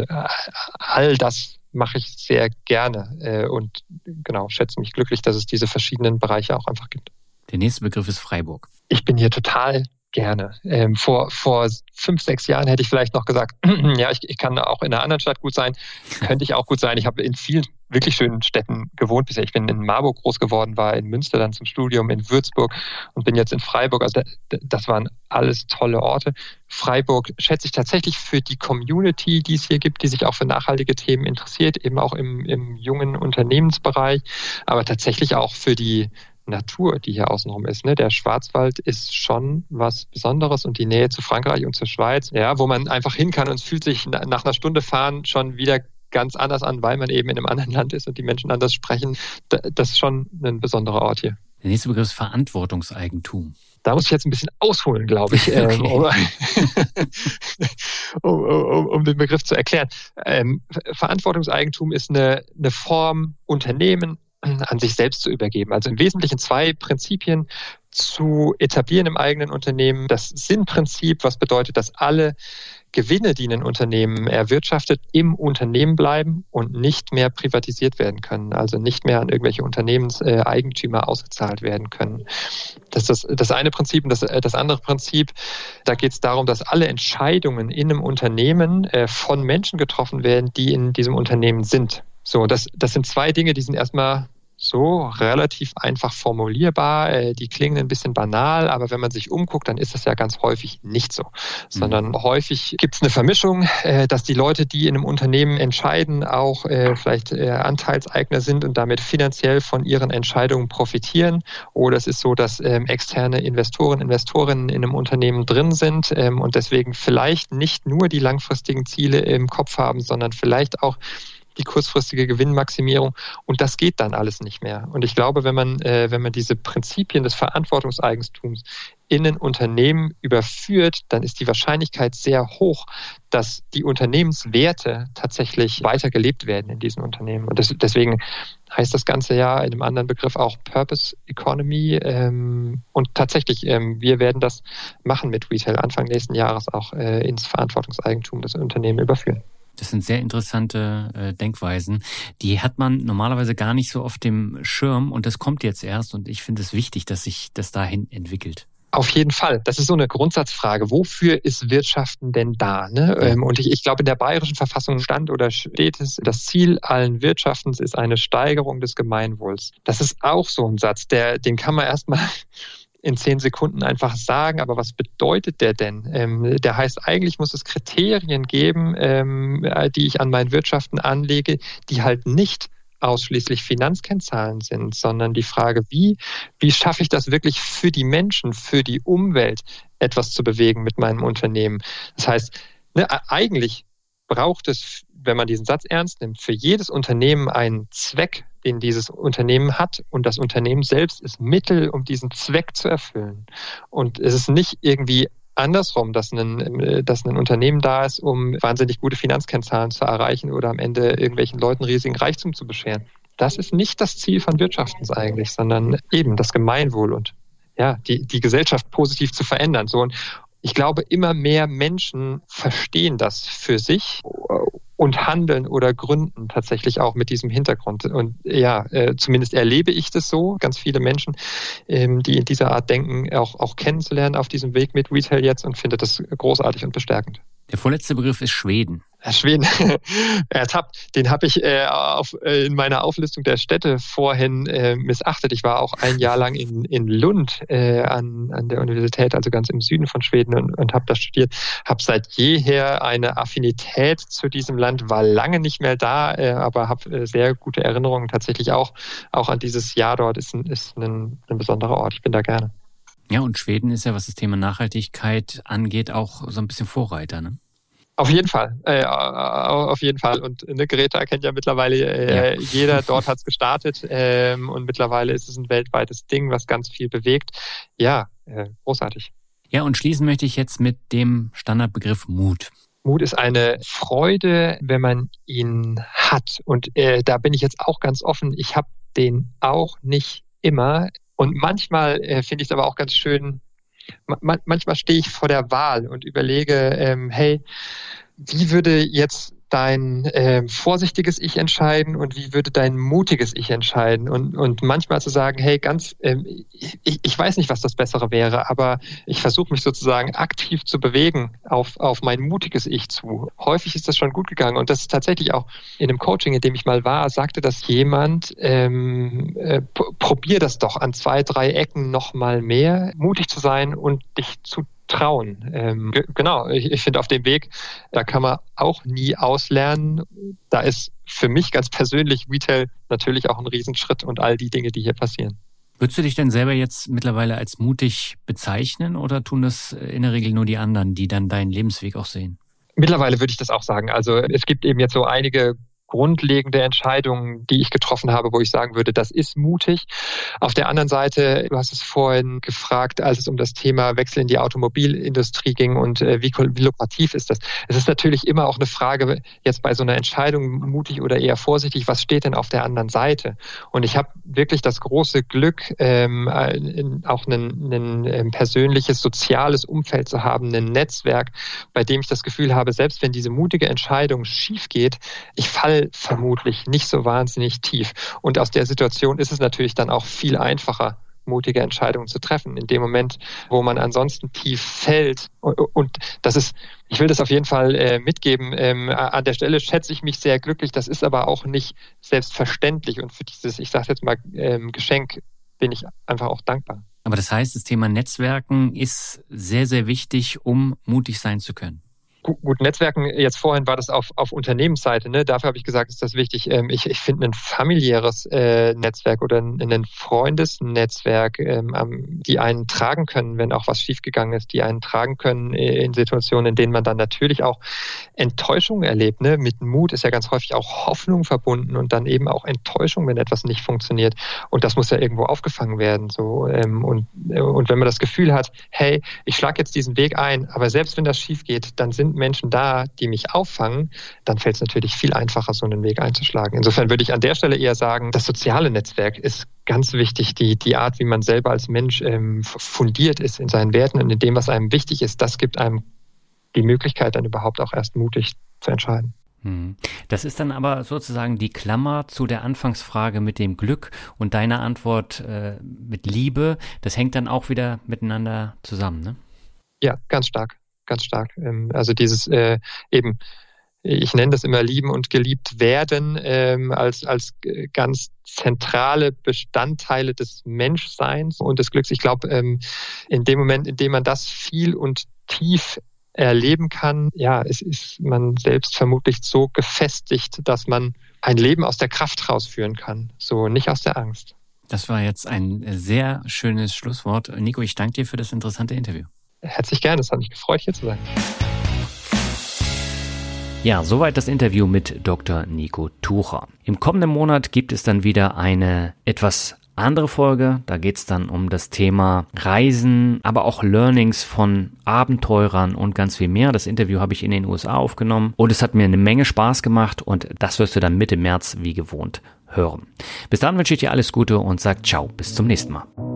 all das mache ich sehr gerne äh, und genau, schätze mich glücklich, dass es diese verschiedenen Bereiche auch einfach gibt. Der nächste Begriff ist Freiburg. Ich bin hier total gerne. Ähm, vor, vor fünf, sechs Jahren hätte ich vielleicht noch gesagt, ja, ich, ich kann auch in einer anderen Stadt gut sein, könnte ich auch gut sein. Ich habe in vielen wirklich schönen Städten gewohnt bisher. Ich bin in Marburg groß geworden, war in Münster dann zum Studium, in Würzburg und bin jetzt in Freiburg. Also das waren alles tolle Orte. Freiburg schätze ich tatsächlich für die Community, die es hier gibt, die sich auch für nachhaltige Themen interessiert, eben auch im, im jungen Unternehmensbereich, aber tatsächlich auch für die Natur, die hier außenrum ist. Ne? Der Schwarzwald ist schon was Besonderes und die Nähe zu Frankreich und zur Schweiz, ja, wo man einfach hin kann und es fühlt sich nach einer Stunde Fahren schon wieder ganz anders an, weil man eben in einem anderen Land ist und die Menschen anders sprechen. Das ist schon ein besonderer Ort hier. Der nächste Begriff ist Verantwortungseigentum. Da muss ich jetzt ein bisschen ausholen, glaube ich, okay. um, um, um den Begriff zu erklären. Ähm, Verantwortungseigentum ist eine, eine Form, Unternehmen an sich selbst zu übergeben. Also im Wesentlichen zwei Prinzipien zu etablieren im eigenen Unternehmen. Das Sinnprinzip, was bedeutet, dass alle Gewinne, die ein Unternehmen erwirtschaftet, im Unternehmen bleiben und nicht mehr privatisiert werden können, also nicht mehr an irgendwelche Unternehmenseigentümer ausgezahlt werden können. Das ist das, das eine Prinzip. Und das, das andere Prinzip, da geht es darum, dass alle Entscheidungen in einem Unternehmen von Menschen getroffen werden, die in diesem Unternehmen sind. So, das, das sind zwei Dinge, die sind erstmal so relativ einfach formulierbar. Die klingen ein bisschen banal, aber wenn man sich umguckt, dann ist das ja ganz häufig nicht so. Sondern mhm. häufig gibt es eine Vermischung, dass die Leute, die in einem Unternehmen entscheiden, auch vielleicht Anteilseigner sind und damit finanziell von ihren Entscheidungen profitieren. Oder es ist so, dass externe Investoren, Investorinnen in einem Unternehmen drin sind und deswegen vielleicht nicht nur die langfristigen Ziele im Kopf haben, sondern vielleicht auch die kurzfristige Gewinnmaximierung, und das geht dann alles nicht mehr. Und ich glaube, wenn man, äh, wenn man diese Prinzipien des Verantwortungseigentums in ein Unternehmen überführt, dann ist die Wahrscheinlichkeit sehr hoch, dass die Unternehmenswerte tatsächlich weiter gelebt werden in diesen Unternehmen. Und das, deswegen heißt das Ganze ja in einem anderen Begriff auch Purpose Economy. Ähm, und tatsächlich, ähm, wir werden das machen mit Retail Anfang nächsten Jahres auch äh, ins Verantwortungseigentum des Unternehmens überführen. Das sind sehr interessante äh, Denkweisen. Die hat man normalerweise gar nicht so auf dem Schirm und das kommt jetzt erst und ich finde es wichtig, dass sich das dahin entwickelt. Auf jeden Fall. Das ist so eine Grundsatzfrage. Wofür ist Wirtschaften denn da? Ne? Ja. Und ich, ich glaube, in der Bayerischen Verfassung stand oder steht es, das Ziel allen Wirtschaftens ist eine Steigerung des Gemeinwohls. Das ist auch so ein Satz, der, den kann man erstmal in zehn Sekunden einfach sagen, aber was bedeutet der denn? Ähm, der heißt, eigentlich muss es Kriterien geben, ähm, die ich an mein Wirtschaften anlege, die halt nicht ausschließlich Finanzkennzahlen sind, sondern die Frage, wie, wie schaffe ich das wirklich für die Menschen, für die Umwelt etwas zu bewegen mit meinem Unternehmen? Das heißt, ne, eigentlich braucht es, wenn man diesen Satz ernst nimmt, für jedes Unternehmen einen Zweck, den dieses Unternehmen hat. Und das Unternehmen selbst ist Mittel, um diesen Zweck zu erfüllen. Und es ist nicht irgendwie andersrum, dass ein, dass ein Unternehmen da ist, um wahnsinnig gute Finanzkennzahlen zu erreichen oder am Ende irgendwelchen Leuten riesigen Reichtum zu bescheren. Das ist nicht das Ziel von Wirtschaftens eigentlich, sondern eben das Gemeinwohl und ja, die, die Gesellschaft positiv zu verändern. So, und ich glaube, immer mehr Menschen verstehen das für sich und handeln oder gründen tatsächlich auch mit diesem Hintergrund. Und ja, äh, zumindest erlebe ich das so, ganz viele Menschen, ähm, die in dieser Art denken, auch, auch kennenzulernen auf diesem Weg mit Retail jetzt und finde das großartig und bestärkend. Der vorletzte Begriff ist Schweden. Schweden, ertappt, den habe ich äh, auf, äh, in meiner Auflistung der Städte vorhin äh, missachtet. Ich war auch ein Jahr lang in, in Lund äh, an, an der Universität, also ganz im Süden von Schweden und, und habe da studiert. Habe seit jeher eine Affinität zu diesem Land, war lange nicht mehr da, äh, aber habe äh, sehr gute Erinnerungen tatsächlich auch, auch an dieses Jahr dort. Ist ein, ist ein, ein besonderer Ort, ich bin da gerne. Ja, und Schweden ist ja, was das Thema Nachhaltigkeit angeht, auch so ein bisschen Vorreiter, ne? Auf jeden Fall, äh, auf jeden Fall. Und eine Greta kennt ja mittlerweile äh, ja. jeder, dort hat es gestartet ähm, und mittlerweile ist es ein weltweites Ding, was ganz viel bewegt. Ja, äh, großartig. Ja, und schließen möchte ich jetzt mit dem Standardbegriff Mut. Mut ist eine Freude, wenn man ihn hat. Und äh, da bin ich jetzt auch ganz offen, ich habe den auch nicht immer. Und manchmal äh, finde ich es aber auch ganz schön, manchmal stehe ich vor der Wahl und überlege, ähm, hey, wie würde jetzt dein äh, vorsichtiges Ich entscheiden und wie würde dein mutiges Ich entscheiden? Und, und manchmal zu sagen, hey, ganz, ähm, ich, ich weiß nicht, was das Bessere wäre, aber ich versuche mich sozusagen aktiv zu bewegen auf, auf mein mutiges Ich zu. Häufig ist das schon gut gegangen und das ist tatsächlich auch in einem Coaching, in dem ich mal war, sagte das jemand, ähm, äh, p- probier das doch an zwei, drei Ecken noch mal mehr, mutig zu sein und dich zu trauen. Ähm, g- genau, ich, ich finde auf dem Weg, da kann man auch nie auslernen. Da ist für mich ganz persönlich Retail natürlich auch ein Riesenschritt und all die Dinge, die hier passieren. Würdest du dich denn selber jetzt mittlerweile als mutig bezeichnen oder tun das in der Regel nur die anderen, die dann deinen Lebensweg auch sehen? Mittlerweile würde ich das auch sagen. Also es gibt eben jetzt so einige grundlegende Entscheidungen, die ich getroffen habe, wo ich sagen würde, das ist mutig. Auf der anderen Seite, du hast es vorhin gefragt, als es um das Thema Wechsel in die Automobilindustrie ging und äh, wie, wie lukrativ ist das? Es ist natürlich immer auch eine Frage, jetzt bei so einer Entscheidung mutig oder eher vorsichtig, was steht denn auf der anderen Seite? Und ich habe wirklich das große Glück, ähm, auch ein, ein, ein persönliches, soziales Umfeld zu haben, ein Netzwerk, bei dem ich das Gefühl habe, selbst wenn diese mutige Entscheidung schief geht, ich falle vermutlich nicht so wahnsinnig tief. Und aus der Situation ist es natürlich dann auch viel einfacher, mutige Entscheidungen zu treffen. In dem Moment, wo man ansonsten tief fällt. Und das ist, ich will das auf jeden Fall äh, mitgeben. Ähm, an der Stelle schätze ich mich sehr glücklich. Das ist aber auch nicht selbstverständlich. Und für dieses, ich sage jetzt mal, ähm, Geschenk bin ich einfach auch dankbar. Aber das heißt, das Thema Netzwerken ist sehr, sehr wichtig, um mutig sein zu können. Gut, Netzwerken, jetzt vorhin war das auf, auf Unternehmensseite, ne? Dafür habe ich gesagt, ist das wichtig. Ähm, ich, ich finde ein familiäres äh, Netzwerk oder ein, ein Freundesnetzwerk, ähm, die einen tragen können, wenn auch was schiefgegangen ist, die einen tragen können in Situationen, in denen man dann natürlich auch Enttäuschung erlebt. Ne? Mit Mut ist ja ganz häufig auch Hoffnung verbunden und dann eben auch Enttäuschung, wenn etwas nicht funktioniert. Und das muss ja irgendwo aufgefangen werden. So. Ähm, und, und wenn man das Gefühl hat, hey, ich schlage jetzt diesen Weg ein, aber selbst wenn das schief geht, dann sind Menschen da, die mich auffangen, dann fällt es natürlich viel einfacher, so einen Weg einzuschlagen. Insofern würde ich an der Stelle eher sagen, das soziale Netzwerk ist ganz wichtig. Die, die Art, wie man selber als Mensch ähm, fundiert ist in seinen Werten und in dem, was einem wichtig ist, das gibt einem die Möglichkeit, dann überhaupt auch erst mutig zu entscheiden. Das ist dann aber sozusagen die Klammer zu der Anfangsfrage mit dem Glück und deiner Antwort äh, mit Liebe. Das hängt dann auch wieder miteinander zusammen, ne? Ja, ganz stark. Ganz stark. Also dieses äh, eben, ich nenne das immer lieben und geliebt werden ähm, als, als ganz zentrale Bestandteile des Menschseins und des Glücks. Ich glaube, ähm, in dem Moment, in dem man das viel und tief erleben kann, ja, es ist man selbst vermutlich so gefestigt, dass man ein Leben aus der Kraft rausführen kann, so nicht aus der Angst. Das war jetzt ein sehr schönes Schlusswort. Nico, ich danke dir für das interessante Interview. Herzlich gerne, es hat mich gefreut, hier zu sein. Ja, soweit das Interview mit Doktor Nico Tucher. Im kommenden Monat gibt es dann wieder eine etwas andere Folge. Da geht es dann um das Thema Reisen, aber auch Learnings von Abenteurern und ganz viel mehr. Das Interview habe ich in den U S A aufgenommen und es hat mir eine Menge Spaß gemacht und das wirst du dann Mitte März wie gewohnt hören. Bis dann wünsche ich dir alles Gute und sag ciao, bis zum nächsten Mal.